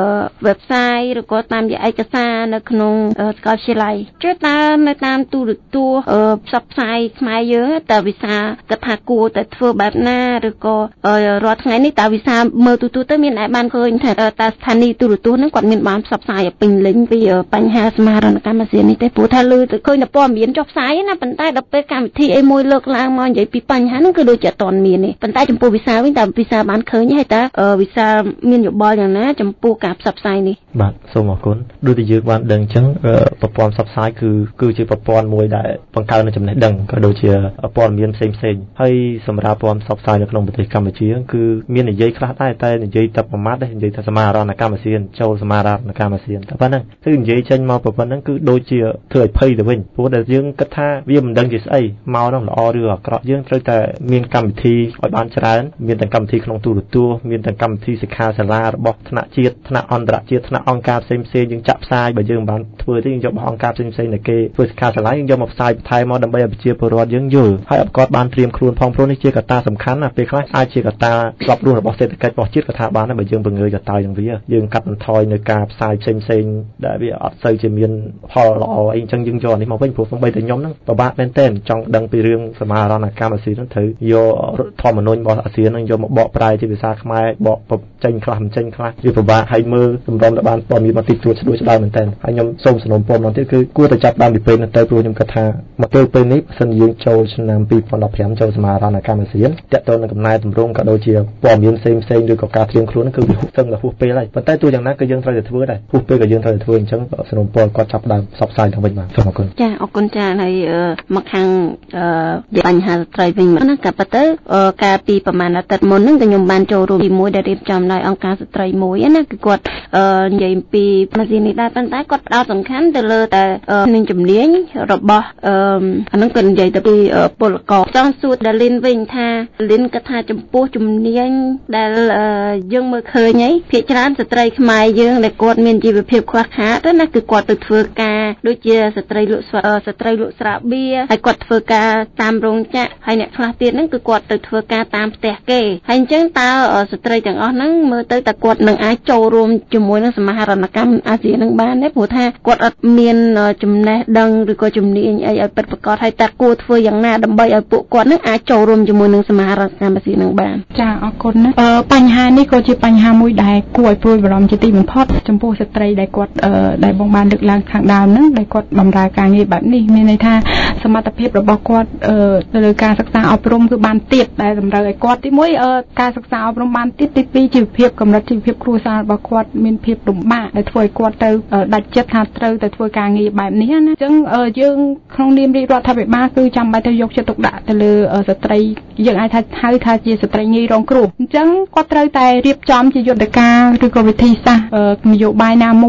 website ឬក៏តាមរយៈឯកសារនៅក្នុងសាកលវិទ្យាល័យជឿតើនៅតាមទូរទស្សន៍ផ្សព្វផ្សាយខ្មែរយើងតើវិសាគិតថាគួរតែធ្វើបែបណាឬក៏រាល់ថ្ងៃនេះតើវិសាមើលទូទៅមានអាចបានឃើញថាតើស្ថានីយ៍ទូរទស្សន៍ហ្នឹងគាត់មានបានផ្សព្វផ្សាយឲ្យពេញលេញពីបញ្ហាសមាហរណកម្មអាស៊ាននេះទេព្រោះថាលើទៅឃើញតែព័ត៌មានចុះផ្សាយណាប៉ុន្តែដល់ពេលកម្មវិធីអីមួយលើកឡើងមកនិយាយពីបញ្ហាហ្នឹងគឺដូចជាអត់ទាន់មានទេប៉ុន្តែចំពោះវិសាវិញតើវិសាបានឃើញហើយតើវិសាមានយោបល់យ៉ាងណាចំពោះការផ្សព្វផ្សាយនេះបាទសូមអរគុណដូចដែលយើងបានដឹងអញ្ចឹងប្រព័ន្ធផ្សព្វផ្សាយគឺជាប្រព័ន្ធមួយដែលបង្កើនចំណេះដឹងក៏ដូចជាព័ត៌មានផ្សេងហើយសម្រាប់ព័ត៌មានផ្សព្វផ្សាយនៅក្នុងប្រទេសកម្ពុជាគឺមាននិយាយខ្លះដែរតែនិយាយតែប្រមាថដែរនិយាយថាសមាហរណកម្មអាស៊ានចូលសមាហរណកម្មអាស៊ានតែប៉ុណ្្នឹងគឺនិយាយចេញមកប៉ុណ្្នឹងគឺដូចជាធ្វើឲ្យភ័យទៅវិញព្រោះដែលយើងគិតថាវាមិនដឹងជាស្អីមកនោះល្អឬអាក្រក់យើងត្រូវតែមានកម្មវិធីឲ្យបានច្រើនមានទាំងកម្មវិធីក្នុងទូរទស្សន៍មានទាំងកម្មវិធីសិក្ខាសាលារបស់ថ្នាក់ជាតិថ្នាក់អន្តរជាតិថ្នាក់អង្គការផ្សេងយើងចាក់ផ្សាយបើយើងមិនបានធ្វើទេយើងយករបស់អង្គការផ្សេងដែលគេធ្វើសិក្ខាសាលាយើងយកមកផ្សាយបន្ថែមមកដើម្បីឲ្យប្រជាពលរដ្ឋយើងយល់ហើយអបគាត់បានត្រៀមខ្លួនផងព្រោះនេះជាកត្តាសំខាន់ណាពេលខ្លះអាចជាកត្តាស្លាប់រស់របស់សេដ្ឋកិច្ចរបស់ជាតិក៏ថាបានដែរបើយើងពង្រើកត្តាយ៉ាងវាយើងកាត់បន្ថយនៅការផ្សាយផ្សេងដែលវាអត់សូវជាមានផលល្អអីអញ្ចឹងយើងយកនេះមកវិញព្រោះសូម្បីតែខ្ញុំហ្នឹងពិបាកមែនទែនចង់ដឹងពីរឿងសមាហរណកម្មអាស៊ានហ្នឹងត្រូវយកធម្មនុញ្ញរបស់អាស៊ានហ្នឹងយកមកបកប្រែជាភាសាខ្មែរបកចេញខ្លះមិនចេញខ្លះវាពិបាកហើយមើលសម្រុំដល់បានព័ត៌មានមកតិចតួចស្ដួចស្ដើមែនទែនហើយខ្ញុំសូមសំណូមពរម្ដងទៀតគឺគួរតែចាប់ដើមពីពេលនេះទៅព្រោះខ្ញុំគិតថាមកទល់ពេលនេះបើសិនយើងចូលឆ្នាំ2015ចូលសមាហរណកម្មអាស៊ានតើតើនឹងកំណែតម្រង់ក៏ដូចជាព័ត៌មានផ្សេងឬក៏ការត្រៀមខ្លួនគឺវាសឹងតែហួសពេលហើយប៉ុន្តែទោះយ៉ាងណាគឺយើងត្រូវតែធ្វើដែរហួសពេលក៏យើងត្រូវតែធ្វើអញ្ចឹងសំណូមពរគាត់ចាប់ដើមផ្សព្វផ្សាយទៅវិញបាទសូមអរគុណចាអរគុណចាហើយមកខាងបញ្ហាស្ត្រីវិញមកណាក៏ប៉ុន្តែកាលពីប្រហែលអាទិត្យមុនហ្នឹងក៏ខ្ញុំបានចូលរួមជាមួយដែលរៀបចំដោយអង្គការស្ត្រីមួយណាគឺគាត់និយាយពីអាស៊ាននេះដែរប៉ុន្តែគាត់ផ្ដោតសំខាន់ទៅលើតែនឹងជំនាញរបស់អាហ្នឹងគាត់និយាយទៅពីពលករចង់សួរដាលីនវិញថាលីនគាត់ថាចំពោះជំនាញដែលយើងមើលឃើញហើយភាគច្រើនស្ត្រីខ្មែរយើងដែលគាត់មានជីវភាពខ្វះខាតណាគឺគាត់ទៅធ្វើការដូចជាស្ត្រីលក់ស្រាបៀរហើយគាត់ធ្វើការតាមរោងចក្រហើយអ្នកខ្លះទៀតហ្នឹងគឺគាត់ទៅធ្វើការតាមផ្ទះគេហើយអញ្ចឹងតើស្ត្រីទាំងអស់ហ្នឹងមើលទៅតើគាត់នឹងអាចចូលរួមជាមួយនឹងសមាហរណកម្មអាស៊ាននឹងបានទេព្រោះថាគាត់អត់មានចំណេះដឹងឬក៏ជំនាញអីឲ្យពិតប្រាកដហើយតើគួរធ្វើយ៉ាងណាដើម្បីឲ្យពួកគាត់នឹងអាចចូលរួមជាមួយនឹងសមាហរណកម្មអាស៊ាននឹងបានចាអរគុណណាបញ្ហានេះក៏ជាបញ្ហាមួយដែលគួរឲ្យព្រួយបារម្ភជាទីបំផុតចំពោះស្ត្រីដែលគាត់ដែលបងបានលើកឡើងខាងដើមហ្នឹងដែលគាត់បម្រើការងារបែបនេះមានន័យថាសមត្ថភាពរបស់គាត់ទៅលើការសិក្សាអប់រំគឺបានទាបដែលតម្រូវឲ្យគាត់ទីមួយការសិក្សាអប់រំបានទាបទីពីរជីវភាពកម្រិតជីវភាពគ្រួសាររបស់គាត់មានភាពលំបាកដែលធ្វើឲ្យគាត់ទៅដាច់ចិត្តថាត្រូវទៅធ្វើការងារបែបនេះណាអញ្ចឹងយើងក្នុងនាមរាជរដ្ឋាភិបាលគឺចាំបាច់ទៅយកចិត្តទុកដាក់ទៅលើស្ត្រីយើងអាចហៅថាជាស្ត្រីងាយរងគ្រោះអញ្ចឹងគាត់ត្រូវតែរៀបចំជាយន្តការឬក៏វិធីសាស្ត្រនយោបាយណាមួយដើម្បី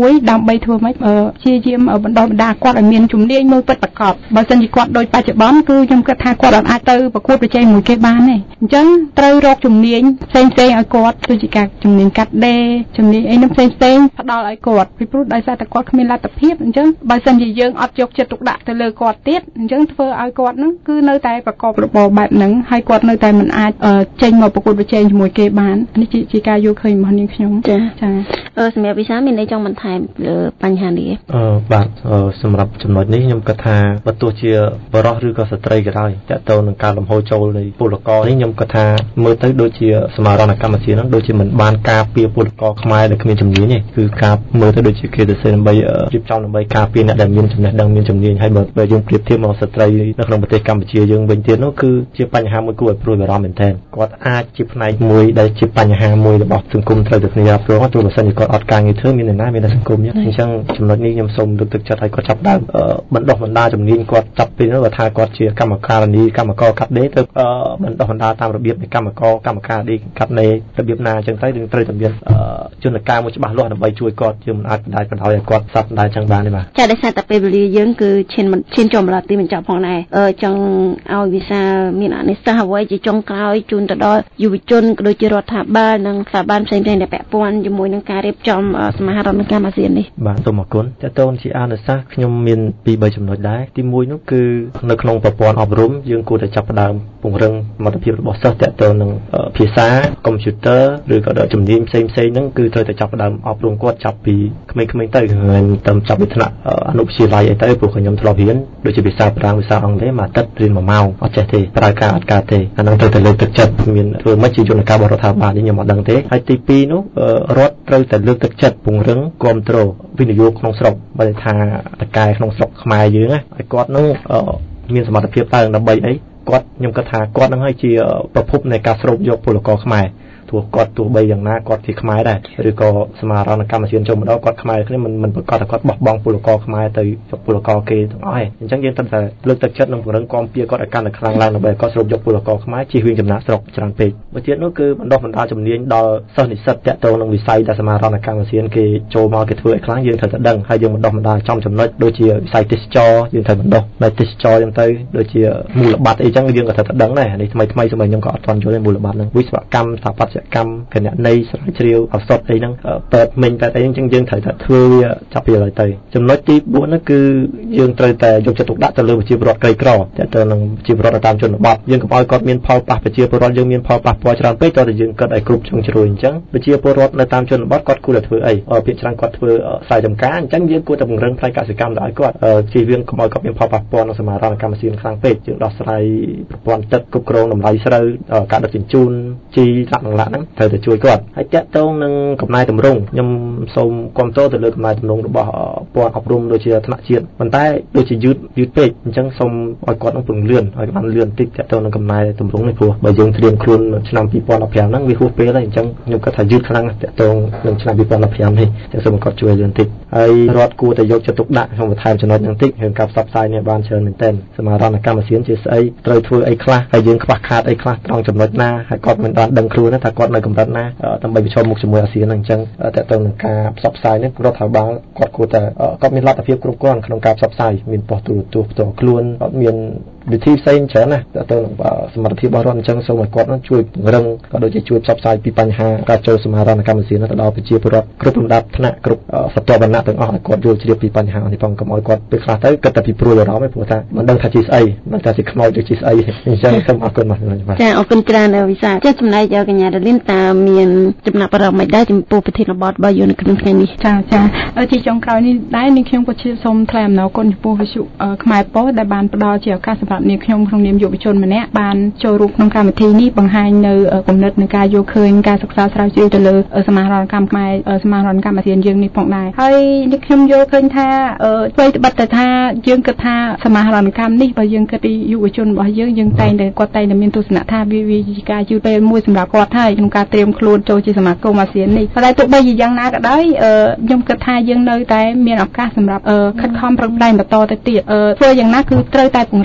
ដើម្បីធ្វើម៉េចព្យាយាមបណ្ដុះបណ្ដាលគាត់ឲ្យមានជំនាញមួយពិតប្រាកដបើមិនជាគាត់ដូចបច្ចុប្បន្នគឺខ្ញុំគិតថាគាត់អាចទៅប្រកួតប្រជែងមួយគេបានទេអញ្ចឹងត្រូវរកជំនាញផ្សេងៗឲ្យគាត់ដូចជាការជំនាញកាត់ដេរជំនាញអីនោះផ្សេងៗផ្ដល់ឲ្យគាត់ពីព្រោះដោយសារតែគាត់គ្មានលទ្ធភាពអញ្ចឹងបើមិនជាយើងអត់យកចិត្តទុកដាក់ទៅលើគាត់ទៀតអញ្ចឹងធ្វើឲ្យគាត់ហ្នឹងគឺនៅតែប្រកបរបរបែបហ្នឹងហើយគាត់នៅតែមិនអាចចេញមកប្រកួតប្រជែងជាមួយគេបាននេះជាការយល់ឃើញរបស់នាងខ្ញុំចាសម្រាប់វិសាមានអីចង់បន្ថែមលើបញ្ហានេះបាទសម្រាប់ចំណុចនេះខ្ញុំគិតថាបើទោះជាបរិសុទ្ធឬក៏ស្ត្រីក៏ដោយតើតើនឹងការលំហូរចូលនៃពលករនេះខ្ញុំគិតថាមើលទៅដូចជាសមារណកម្មវិធីហ្នឹងដូចជាមិនបានការពារពលករខ្មែរដែលគ្មានជំនាញទេគឺការមើលទៅដូចជាគេទៅសេដើម្បីរៀបចំដើម្បីការពារអ្នកដែលមានចំណេះដឹងមានជំនាញហើយបើយើងប្រៀបធៀបមកស្ត្រីនៅក្នុងប្រទេសកម្ពុជាយើងវិញទៀតនោះគឺជាបញ្ហាមួយគួរឲ្យព្រួយបារម្ភមែនទែនគាត់អាចជាផ្នែកមួយដែលជាបញ្ហាមួយរបស់សង្គមត្រូវតែគ្នារ៉ាប់រងទោះបីសិនជាគាត់អត់ការងារធ្វើមាននរណាមានតែសង្គមអញ្ចឹងចំណុចនេះខ្ញុំសូមលើកទឹកចិត្តឲ្យគាត់ចាប់ដើមបណ្ដុះបណ្ដាលជំនាញគាត់ចាប់ពីនោះបើថាគាត់ជាកម្មការនីកម្មករកាត់ដេរទៅបណ្ដុះបណ្ដាលតាមរបៀបនៃកម្មការដេរកាត់ដេររបៀបណាអញ្ចឹងទៅនឹងត្រូវតែមានយន្តការមួយច្បាស់លាស់ដើម្បីជួយគាត់យើងមិនអាចបណ្ដាច់បណ្ដោយឲ្យគាត់សັບបណ្ដាច់ចឹងបានទេបាទចាដោយសារតែពេលវេលាយើងគឺឈានចូលមកដល់ទីបញ្ចប់ផងដែរចង់ឲ្យវិសាមានអនុសាសន៍អ្វីជាចុងក្រោយជូនទៅដល់យុវជនក៏ដូចជារដ្ឋាភិបាលនិងស្ថាប័នផ្សេងៗដែលពាក់ព័ន្ធជាមួយនឹងការរៀបចំសមាហរណកម្មអាស៊ាននេះបាទសូមអរគុណតើតើជាអនុសាសន៍ខ្ញុំមាន2-3ចំណុចដែរទី1នោះគឺនៅក្នុងប្រព័ន្ធអប់រំយើងគួរតែចាប់ផ្ដើមពង្រឹងសមត្ថភាពរបស់សិស្សតើតើនឹងភាសាកុំព្យូទ័រឬក៏ដល់ជំនាញផ្សេងៗហ្នឹងគឺត្រូវតែចាប់ផ្ដើមអប់រំគាត់ចាប់ពីក្មេងៗទៅមិនត្រឹមចាប់ពីថ្នាក់អនុវិទ្យាល័យអីទៅព្រោះខ្ញុំធ្លាប់រៀនដូចជាភាសាបារាំងភាសាអង់គ្លេសមួយអាទិត្យរៀន1ម៉ោងអត់ចេះទេប្រើការអត់កើតទេអាហ្នឹងត្រូវតែលើកទឹកចិត្តមានធ្វើមិនជាយន្តការរបស់រដ្ឋាភិបាលនេះខ្ញុំអត់ដឹងទេហើយទី2នោះរដ្ឋត្រូវតែលើកទឹកចិត្តពង្រឹងគ្រប់គ្រងវិនិយោគក្នុងស្រុកបើថាតកែក្នុងស្រុកខ្មែរយើងណាឲ្យគាត់នោះមានសមត្ថភាពតើដើម្បីអីគាត់ខ្ញុំគិតថាគាត់នឹងឲ្យជាប្រភពនៃការស្រូបយកពលករខ្មែរគាត់ទោះបីយ៉ាងណាគាត់ជាខ្មែរដែរឬក៏សមារណកម្មអាស៊ានចូលមកដល់គាត់ខ្មែរគ្នាមិនប្រកាសថាគាត់បោះបង់ពលករខ្មែរទៅយកពលករគេទាំងអស់ឯងអញ្ចឹងយើងត្រូវតែលើកទឹកចិត្តនិងពង្រឹងគាំពារគាត់ឲ្យកាន់តែខ្លាំងឡើងដើម្បីគាត់ស្រូបយកពលករខ្មែរជៀសវាងចំណាក់ស្រុកច្រើនពេកមួយទៀតនោះគឺបណ្ដុះបណ្ដាលជំនាញដល់សិស្សនិស្សិតតាក់ទងនឹងវិស័យដែលសមារណកម្មអាស៊ានគេចូលមកគេធ្វើឲ្យខ្លាំងយើងត្រូវតែដឹងហើយយើងបណ្ដុះបណ្ដាលចំចំណុចដូចជាវិស័យទេសចរយើងត្រូវបណ្ដុះនៅទេសចរអញ្ចឹងទៅដូចជាមូលបត្រអីចឹងយើងក៏ត្រូវតែដឹងដែរនេះថ្មីសម្រាប់ខ្ញុំក៏អត់ទាន់យល់ទេមូលបត្រហ្នឹងវិស្វកម្មស្ថាបត្យកម្មគណនេយ្យស្រាវជ្រាវឱសថអីហ្នឹងពេទ្យមិញពេទ្យអីអញ្ចឹងយើងត្រូវតែធ្វើវាចាប់ពីឥឡូវទៅចំណុចទី4នោះគឺយើងត្រូវតែយកចិត្តទុកដាក់ទៅលើប្រជាពលរដ្ឋក្រីក្រទៅនឹងប្រជាពលរដ្ឋតាមជនបទយើងកុំឲ្យគាត់មានផលប៉ះប្រជាពលរដ្ឋយើងមានផលប៉ះពាល់ច្រើនពេកតើយើងគិតឲ្យគ្រប់ជ្រុងជ្រោយអញ្ចឹងប្រជាពលរដ្ឋនៅតាមជនបទគាត់គួរតែធ្វើអីភាគច្រើនគាត់ធ្វើស្រែចម្ការអញ្ចឹងយើងគួរតែពង្រឹងផ្នែកកសិកម្មដល់ឲ្យគាត់ជៀសវាងកុំឲ្យគាត់មានផលប៉ះពាល់នឹងសមារណកម្មអាស៊ានខ្លាំងពេកយើងដោះស្រាយប្រព័ន្ធទឹកគ្រប់គ្រងតម្លៃស្រូវការដឹកជញ្ជូនជីដាក់នឹងឡាក់ហ្នឹងត្រូវតែជួយគាត់ហើយតាក់ទងនឹងកំណែតម្រង់ខ្ញុំសូមគាំទ្រទៅលើកំណែតម្រង់របស់ព័ន្ធអប់រំដូចជាថ្នាក់ជាតិប៉ុន្តែដូចជាយឺតពេកអញ្ចឹងសូមឲ្យគាត់នឹងពង្រឹងឲ្យបានលឿនតិចតាក់ទងនឹងកំណែតម្រង់នេះព្រោះបើយើងត្រៀមខ្លួនឆ្នាំ2015ហ្នឹងវាហួសពេលហើយអញ្ចឹងខ្ញុំគិតថាយឺតខ្លាំងតាក់ទងនឹងឆ្នាំ2015នេះចឹងសូមគាត់ជួយលឿនតិចហើយរដ្ឋគួរតែយកចិត្តទុកដាក់ក្នុងបន្ថែមចំណុចហ្នឹងតិចរឿងការផ្សព្វផ្សាយនេះបានច្រើនមែនទែនសមារណកម្មអាស៊ានជាស្អីត្រូវធ្វើអីខ្លះហើយយើងខ្វះខាតអីខ្លះត្រង់ចំណុចណាហើយគាត់មិនបានដឹងខ្លួនថាគាត់នៅកម្រិតណាដើម្បីប្រឈមមុខជាមួយអាស៊ានហ្នឹងអញ្ចឹងតើតើនឹងការផ្សព្វផ្សាយនេះរដ្ឋាភិបាលគាត់គួរតែគាត់មានលទ្ធភាពគ្រប់គ្រាន់ក្នុងការផ្សព្វផ្សាយមានប៉ុស្តិ៍ទូរទស្សន៍ផ្ទាល់ខ្លួនគាត់មានវិធីផ្សេងច្រើនណាស់តើតើនឹងសមត្ថភាពរបស់រដ្ឋអញ្ចឹងសូមឲ្យគាត់នឹងជួយពង្រឹងក៏ដូចជាជួយផ្សព្វផ្សាយពីបញ្ហាការចូលសមារណកម្មអាស៊ានទៅដល់ប្រជាពលរដ្ឋគ្រប់លំដាប់ថ្នាក់គ្រប់ស្រទាប់វណ្ណៈទាំងអស់ឲ្យគាត់យល់ជ្រាបពីបញ្ហានេះផងកុំឲ្យគាត់ពេលខ្លះទៅគិតតែពីព្រួយបារម្ភឯងព្រោះថាមិនដឹងថាជាស្អីមិនថាជាខ្មោចឬជាស្អីអញ្ចឹងសូមអរគុណបាទចាអរគុណច្រើនវិសាចាចំណែកកញ្ញារលីនតើមានចំណាប់អារម្មណ៍មិនដែរចំពោះប្រធានបទរបស់យើងនៅក្នុងថ្ងៃនេះចាជាចុងក្រោយនេះដែរនាងខ្ញុំក៏សូមថ្លែងអំណរគុណចំពោះវិទ្យុខ្មែរប៉ុស្តិ៍ដែលបានផ្ដល់ជាឱកាសសម្រាប់នាងខ្ញុំក្នុងនាមយុវជនម្នាក់បានចូលរួមក្នុងកម្មវិធីនេះបង្ហាញនៅគំនិតនៃការយល់ឃើញការសិក្សាស្រាវជ្រាវទៅលើសមាហរណកម្មខ្មែរសមាហរណកម្មអាស៊ានយើងនេះផងដែរហើយនេះខ្ញុំយល់ឃើញថាអ្វីត្បិតតែថាយើងគិតថាសមាហរណកម្មនេះបើយើងគិតពីយុវជនរបស់យើងតែងតែគាត់តែងតែមានទស្សនៈថាវាជាការយូរពេលមួយសម្រាប់គាត់ហើយក្នុងការត្រៀមខ្លួនចូលជាសមាគមអាស៊ាននេះតែទោះបីជាយ៉ាងណាក៏ដោយខ្ញុំគិតថាយើងនៅតែមានឱកាសសម្រាប់ខិតខំប្រឹងប្រែងបន្តទៅទៀតធ្វើយ៉ាងណាគឺត្រូវតែពង្រឹងសមត្ថ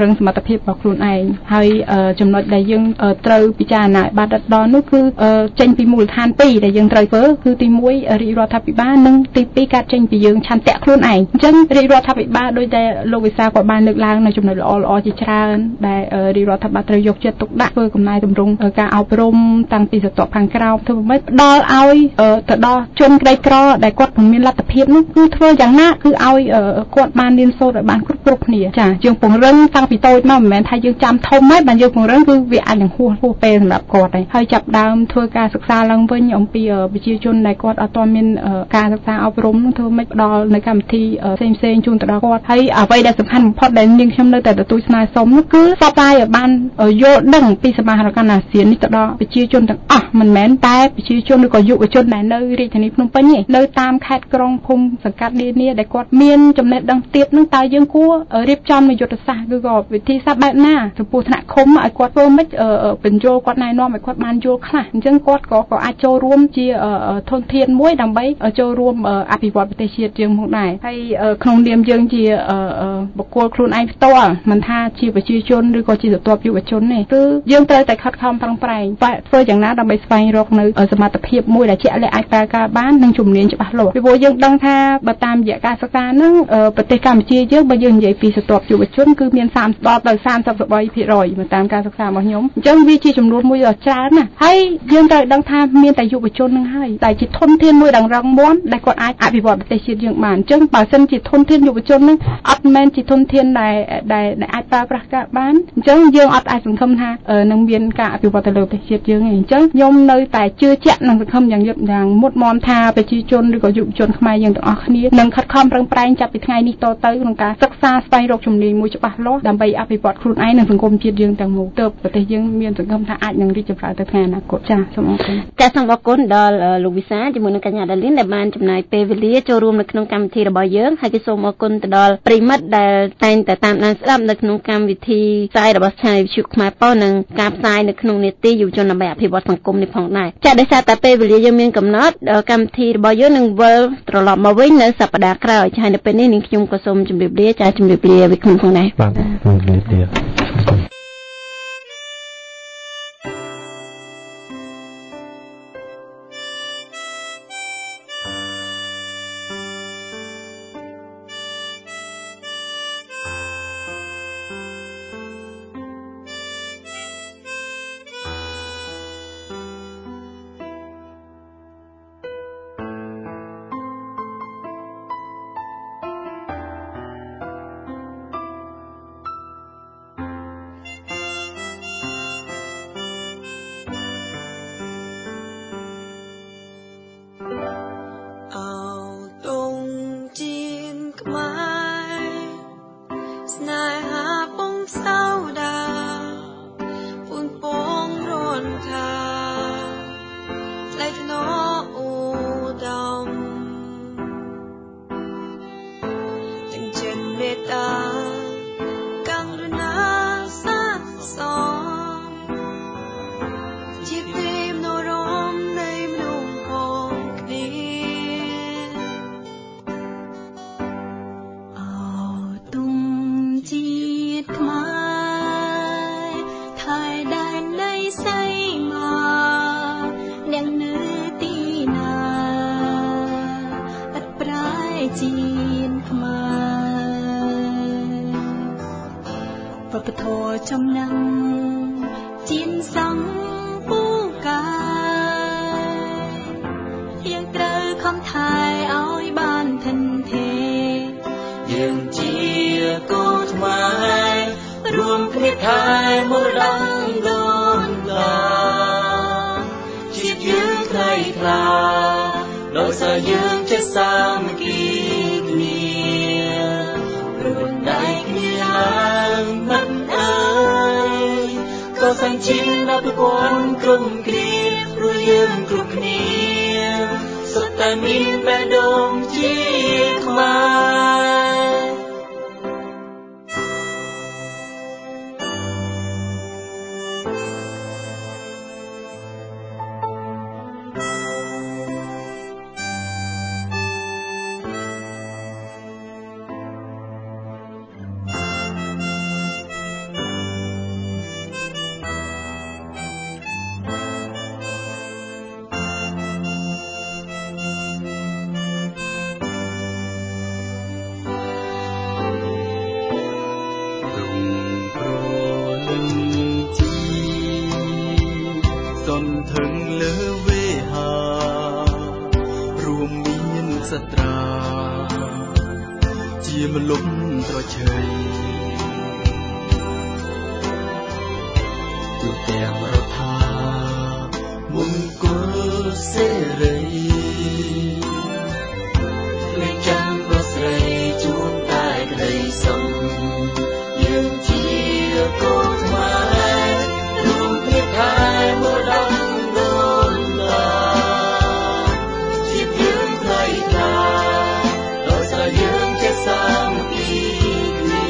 ភាពរបស់ខ្លួនឯងហើយចំណុចដែលយើងត្រូវពិចារណាបានដិតដល់នោះគឺចេញពីមូលដ្ឋាន2ដែលយើងត្រូវធ្វើគឺទី1រាជរដ្ឋាភិបាលនិងទី2ការចេញពីយើងឆន្ទៈខ្លួនឯងអញ្ចឹងរាជរដ្ឋាភិបាលដោយតែលោកវិសាក៏បានលើកឡើងនៅចំណុចល្អៗជាច្រើនដែលរាជរដ្ឋាភិបាលត្រូវយកចិត្តទុកដាក់ធ្វើកំណែទម្រង់ការអប់រំតាំងពីស្រទាប់ខាងក្រោមធ្វើម៉េចផ្ដល់ឲ្យទៅដល់ជនក្រីក្រដែលគាត់មិនមានលទ្ធភាពនោះគឺធ្វើយ៉ាងណាគឺឲ្យគាត់បានរៀនសូត្រឲ្យបានគ្រប់គ្នាចាយើងពង្រឹងតាំងពីតូចមកមិនមែនថាយើងចាំធំហើយបានយើងពង្រឹងគឺវាអាចនឹងហួសពេលសម្រាប់គាត់ហើយចាប់ដើមធ្វើការសិក្សាឡើងវិញអំពីប្រជាជនដែលគាត់អត់ទាន់មានការសិក្សាអប់រំនោះធ្វើម៉េចផ្ដល់នៅកម្មវិធីផ្សេងជូនទៅដល់គាត់ហើយអ្វីដែលសំខាន់បំផុតដែលនាងខ្ញុំនៅតែទទួលស្នើសុំនោះគឺផ្សព្វផ្សាយឲ្យបានយល់ដឹងពីសមាហរណអាស៊ាននេះទៅដល់ប្រជាជនទាំងអស់មិនមែនតែប្រជាជនឬក៏យុវជនដែលនៅរាជធានីភ្នំពេញទេនៅតាមខេត្តក្រុងភូមិសង្កាត់នានាដែលគាត់មានចំណេះដឹងទៀតនឹងតើយើងគួររៀបចំនូវយុទ្ធសាស្ត្រឬក៏វិធីសាស្ត្របែបណាចំពោះថ្នាក់ឃុំឲ្យគាត់ធ្វើម៉េចបញ្ចូលគាត់ណែនាំឲ្យគាត់បានយល់ខ្លះអញ្ចឹងគាត់ក៏អាចចូលរួមជាធនធានមួយដើម្បីចូលរួមអភិវឌ្ឍប្រទេសជាតិយើងផងដែរហើយក្នុងនាមយើងជាបុគ្គលខ្លួនឯងផ្ទាល់មិនថាជាប្រជាជនឬក៏ជាស្រទាប់យុវជនទេគឺយើងត្រូវតែខិតខំប្រឹងប្រែងធ្វើយ៉ាងណាដើម្បីស្វែងរកនៅសមត្ថភាពមួយដែលជាក់លាក់អាចប្រើការបាននិងជំនាញច្បាស់លាស់ពីព្រោះយើងដឹងថាបើតាមរយៈការសិក្សាហ្នឹងប្រទេសកម្ពុជាយើងបើយើងនិយាយពីស្រទាប់យុវជនគឺមាន30ដល់ទៅ33%មកតាមការសិក្សារបស់ខ្ញុំអញ្ចឹងវាជាចំនួនមួយដ៏ច្រើនណាស់ហើយយើងត្រូវដឹងថាមានតែយុវជនហ្នឹងហើយដែលជាធនធានមួយដ៏រឹងមាំដែលគាត់អាចអភិវឌ្ឍប្រទេសជាតិយើងបានអញ្ចឹងបើសិនជាធនធានយុវជនហ្នឹងអត់មែនជាធនធានដែលអាចប្រើប្រាស់ការបានអញ្ចឹងយើងអត់អាចសង្ឃឹមថានឹងមានការអភិវឌ្ឍទៅលើប្រទេសជាតិយើងទេអញ្ចឹងខ្ញុំនៅតែជឿជាក់និងសង្ឃឹមយ៉ាងមុតមាំថាប្រជាជនឬក៏យុវជនខ្មែរយើងទាំងអស់គ្នានឹងខិតខំប្រឹងប្រែងចាប់ពីថ្ងៃនេះតទៅក្នុងការសិក្សាស្វែងរកជំនាញមួយច្បាស់លាស់ដើម្បីអភិវឌ្ឍខ្លួនឯងនិងសង្គមជាតិយើងទាំងមូលទើបប្រទេសយើងមានសង្ឃឹមថាអាចនឹងរីកចម្រើនទៅថ្ងៃអនាគតចា៎សូមអរគុណចា៎សូមអរគុណដល់លោកវិសាជាមួយនឹងកញ្ញាដាលីនដែលបានចំណាយពេលវេលាចូលរួមនៅក្នុងកម្មវិធីរបស់យើងហើយក៏សូមអរគុណទៅដល់ប្រិមិត្តដែលតែងតែតាមដានស្ដាប់នៅក្នុងកម្មវិធីផ្សាយរបស់ Channel វិទ្យុខ្មែរប៉ុស្តិ៍និងការផ្សាយនៅក្នុងនេតិយុវជនដើម្បីអភិវឌ្ឍសង្គមនេះផងដែរចា៎ដោយសារតែពេលវេលាយើងមានកំណត់កម្មវិធីរបស់យើងនឹងវិលត្រឡប់មកវិញនៅសប្តាហ៍ក្រោយហើយនៅពេលនេះនាងខ្ញុំក៏សូមជម្រាបលាចា៎ជម្រាបលាវិក្កាមផងដែរបាទជម្រាបលាសត្រាជាមលុបត្រឆៃទូទាំងរដ្ឋាមង្គលសេរីលេចចាំរស្រីជួបតែក្តីសុខយើងជាកូនខ្មែររួមគ្នាថែមើលដំដូនតាជាយើងថ្លៃថ្លាដោយសារយើងចេះសាមគ្គីគ្នា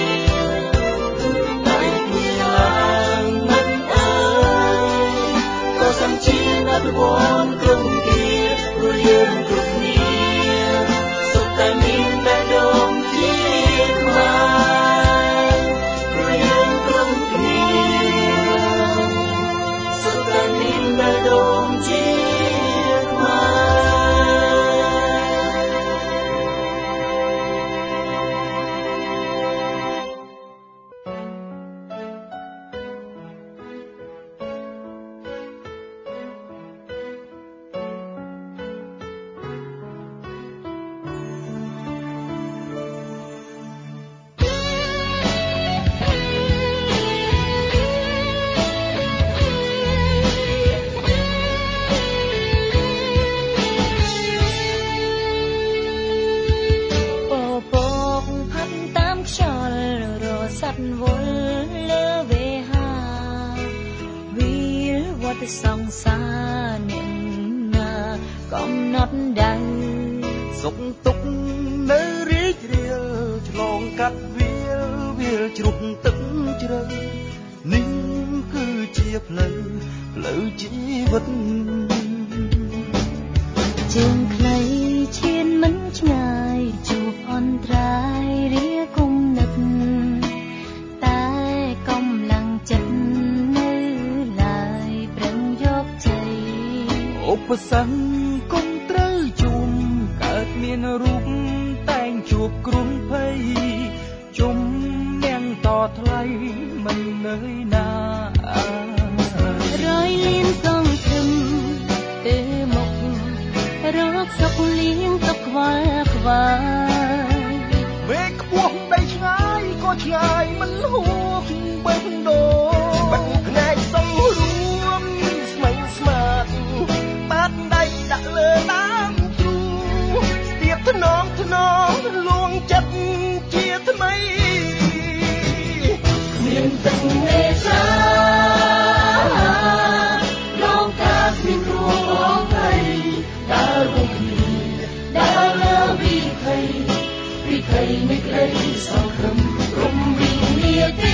តែគ្នាឡើងមិនអើយក៏សំជាអភិវឌ្ឍក្រុមគ្នាព្រោះយើងគ្រប់គ្នាសុខតែមានតែដងជាខ្មែរព្រោះយើងគ្រប់គ្នាសុខតែមានតែដងជាសង្សារអ្នកណាកំណត់ដៅសុខទុក្ខនៅរីករាលឆ្លងកាត់វាលជ្រុះទឹកជ្រៅនេះគឺជាផ្លូវជីវិតជើងខ្លីឈានមិនឆ្ងាយជួបអន្តរាយរាគំនិតតែកម្លាំងចិត្តឧបសគ្គគង់ត្រូវជួមកើតមានរូបតែងជួបគ្រោះភ័យជំនះតថ្លៃមិននៅណារយលៀនសង្ឃឹមទៅមុខរកសុខលៀងទុកខ្វល់ខ្វាយវេខ្ពស់ដីឆ្ងាយក៏ឆ្ងាយមិនហួសបេះដូងបាត់ផ្នែកសំរួមស្មៃស្មាតបាត់ដៃដាក់លើដើមទ្រូស្ទាបថ្នមលួងចិត្តជាថ្មីមានទឹកនេសារងការមានរួងអងភ័យដើររួមគ្នាដើរលើវិថីនៃក្តីសង្ឃឹមរំវិនាទី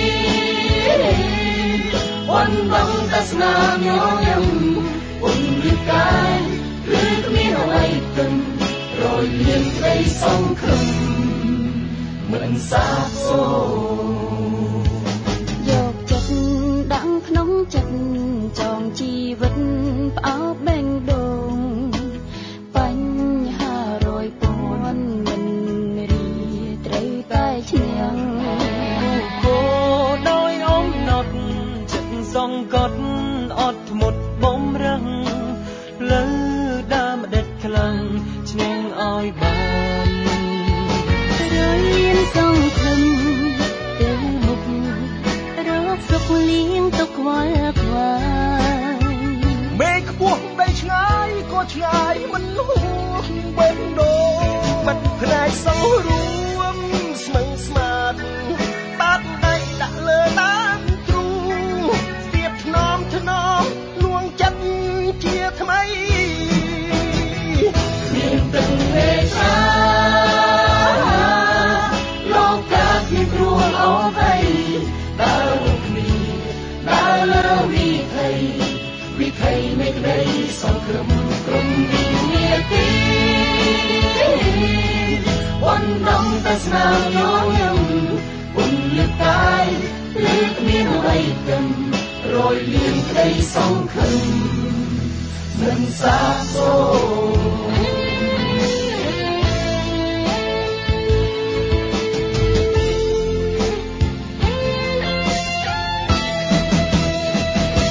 วันบังแต่สนามย้อนยำอุ่นลึกกายหรือគ្មានអ្វីទឹមរយលៀងក្តីសង្ឃឹមមិនសាបសូន្យយកចិត្តដាក់ក្នុងចិត្តចងជីវិតផ្អោបបេងដូងបញ្ហារយពាន់មិនរីត្រូវតែឈ្នះគោដោយអំណត់សង្កត់អត់ធ្មត់បំរឹងលើដើមដិតខ្លាំងឈ្នះឲ្យបានរយលៀនសង្ឃឹមទៅមុខរកសុខលៀងទុកខ្វល់ខ្វាយមេឃខ្ពស់ដីឆ្ងាយក៏ឆ្ងាយមិនហួសបេះដូងបាត់ផ្នែកសង្រួមស្មឹងស្មាតបាត់ដៃដាក់លើដើមថ្នមលួងចិត្តជាថ្មីមានទឹកនេសាលោកកាមានព្រួងអងភ័យដើររួមគ្នាដើរលើវិថីនៃក្តីសង្ឃឹមក្រុមវិនាទីวันដងតែស្នាមញញឹមពុនលឹកកាយឬគ្មានអ្វីទឹមរយលៀងក្តីសង្ឃឹមមិនសាបសូន្យ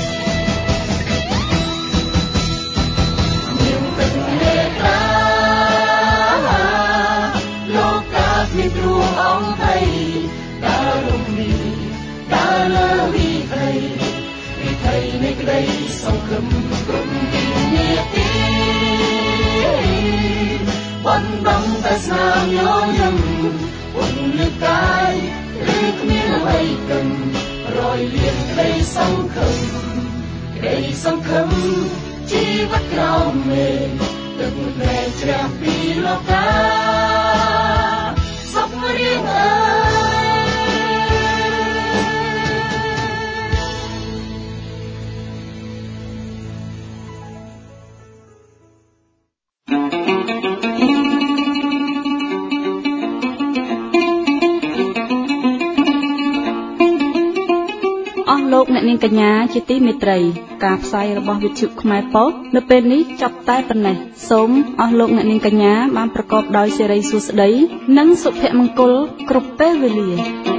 មានទឹកមេត្តាស្នាមញញឹមពន្លឺកាយឬគ្មានអ្វីគឹមរយលៀងក្តីសង្ឃឹមក្តីសង្ឃឹមជីវិតក្រោមមេឃទឹកភ្នែកជ្រះពីលោកាសុខរៀងលោកអ្នកនាងកញ្ញាជាទីមេត្រីការផ្សាយរបស់វិទ្យុខ្មែរប៉ុស្តិ៍នៅពេលនេះចាប់តែប៉ុណ្ណេះសូមអស់លោកអ្នកនាងកញ្ញាបានប្រកបដោយសិរីសួស្តីនិងសុភមង្គលគ្រប់ពេលវេលា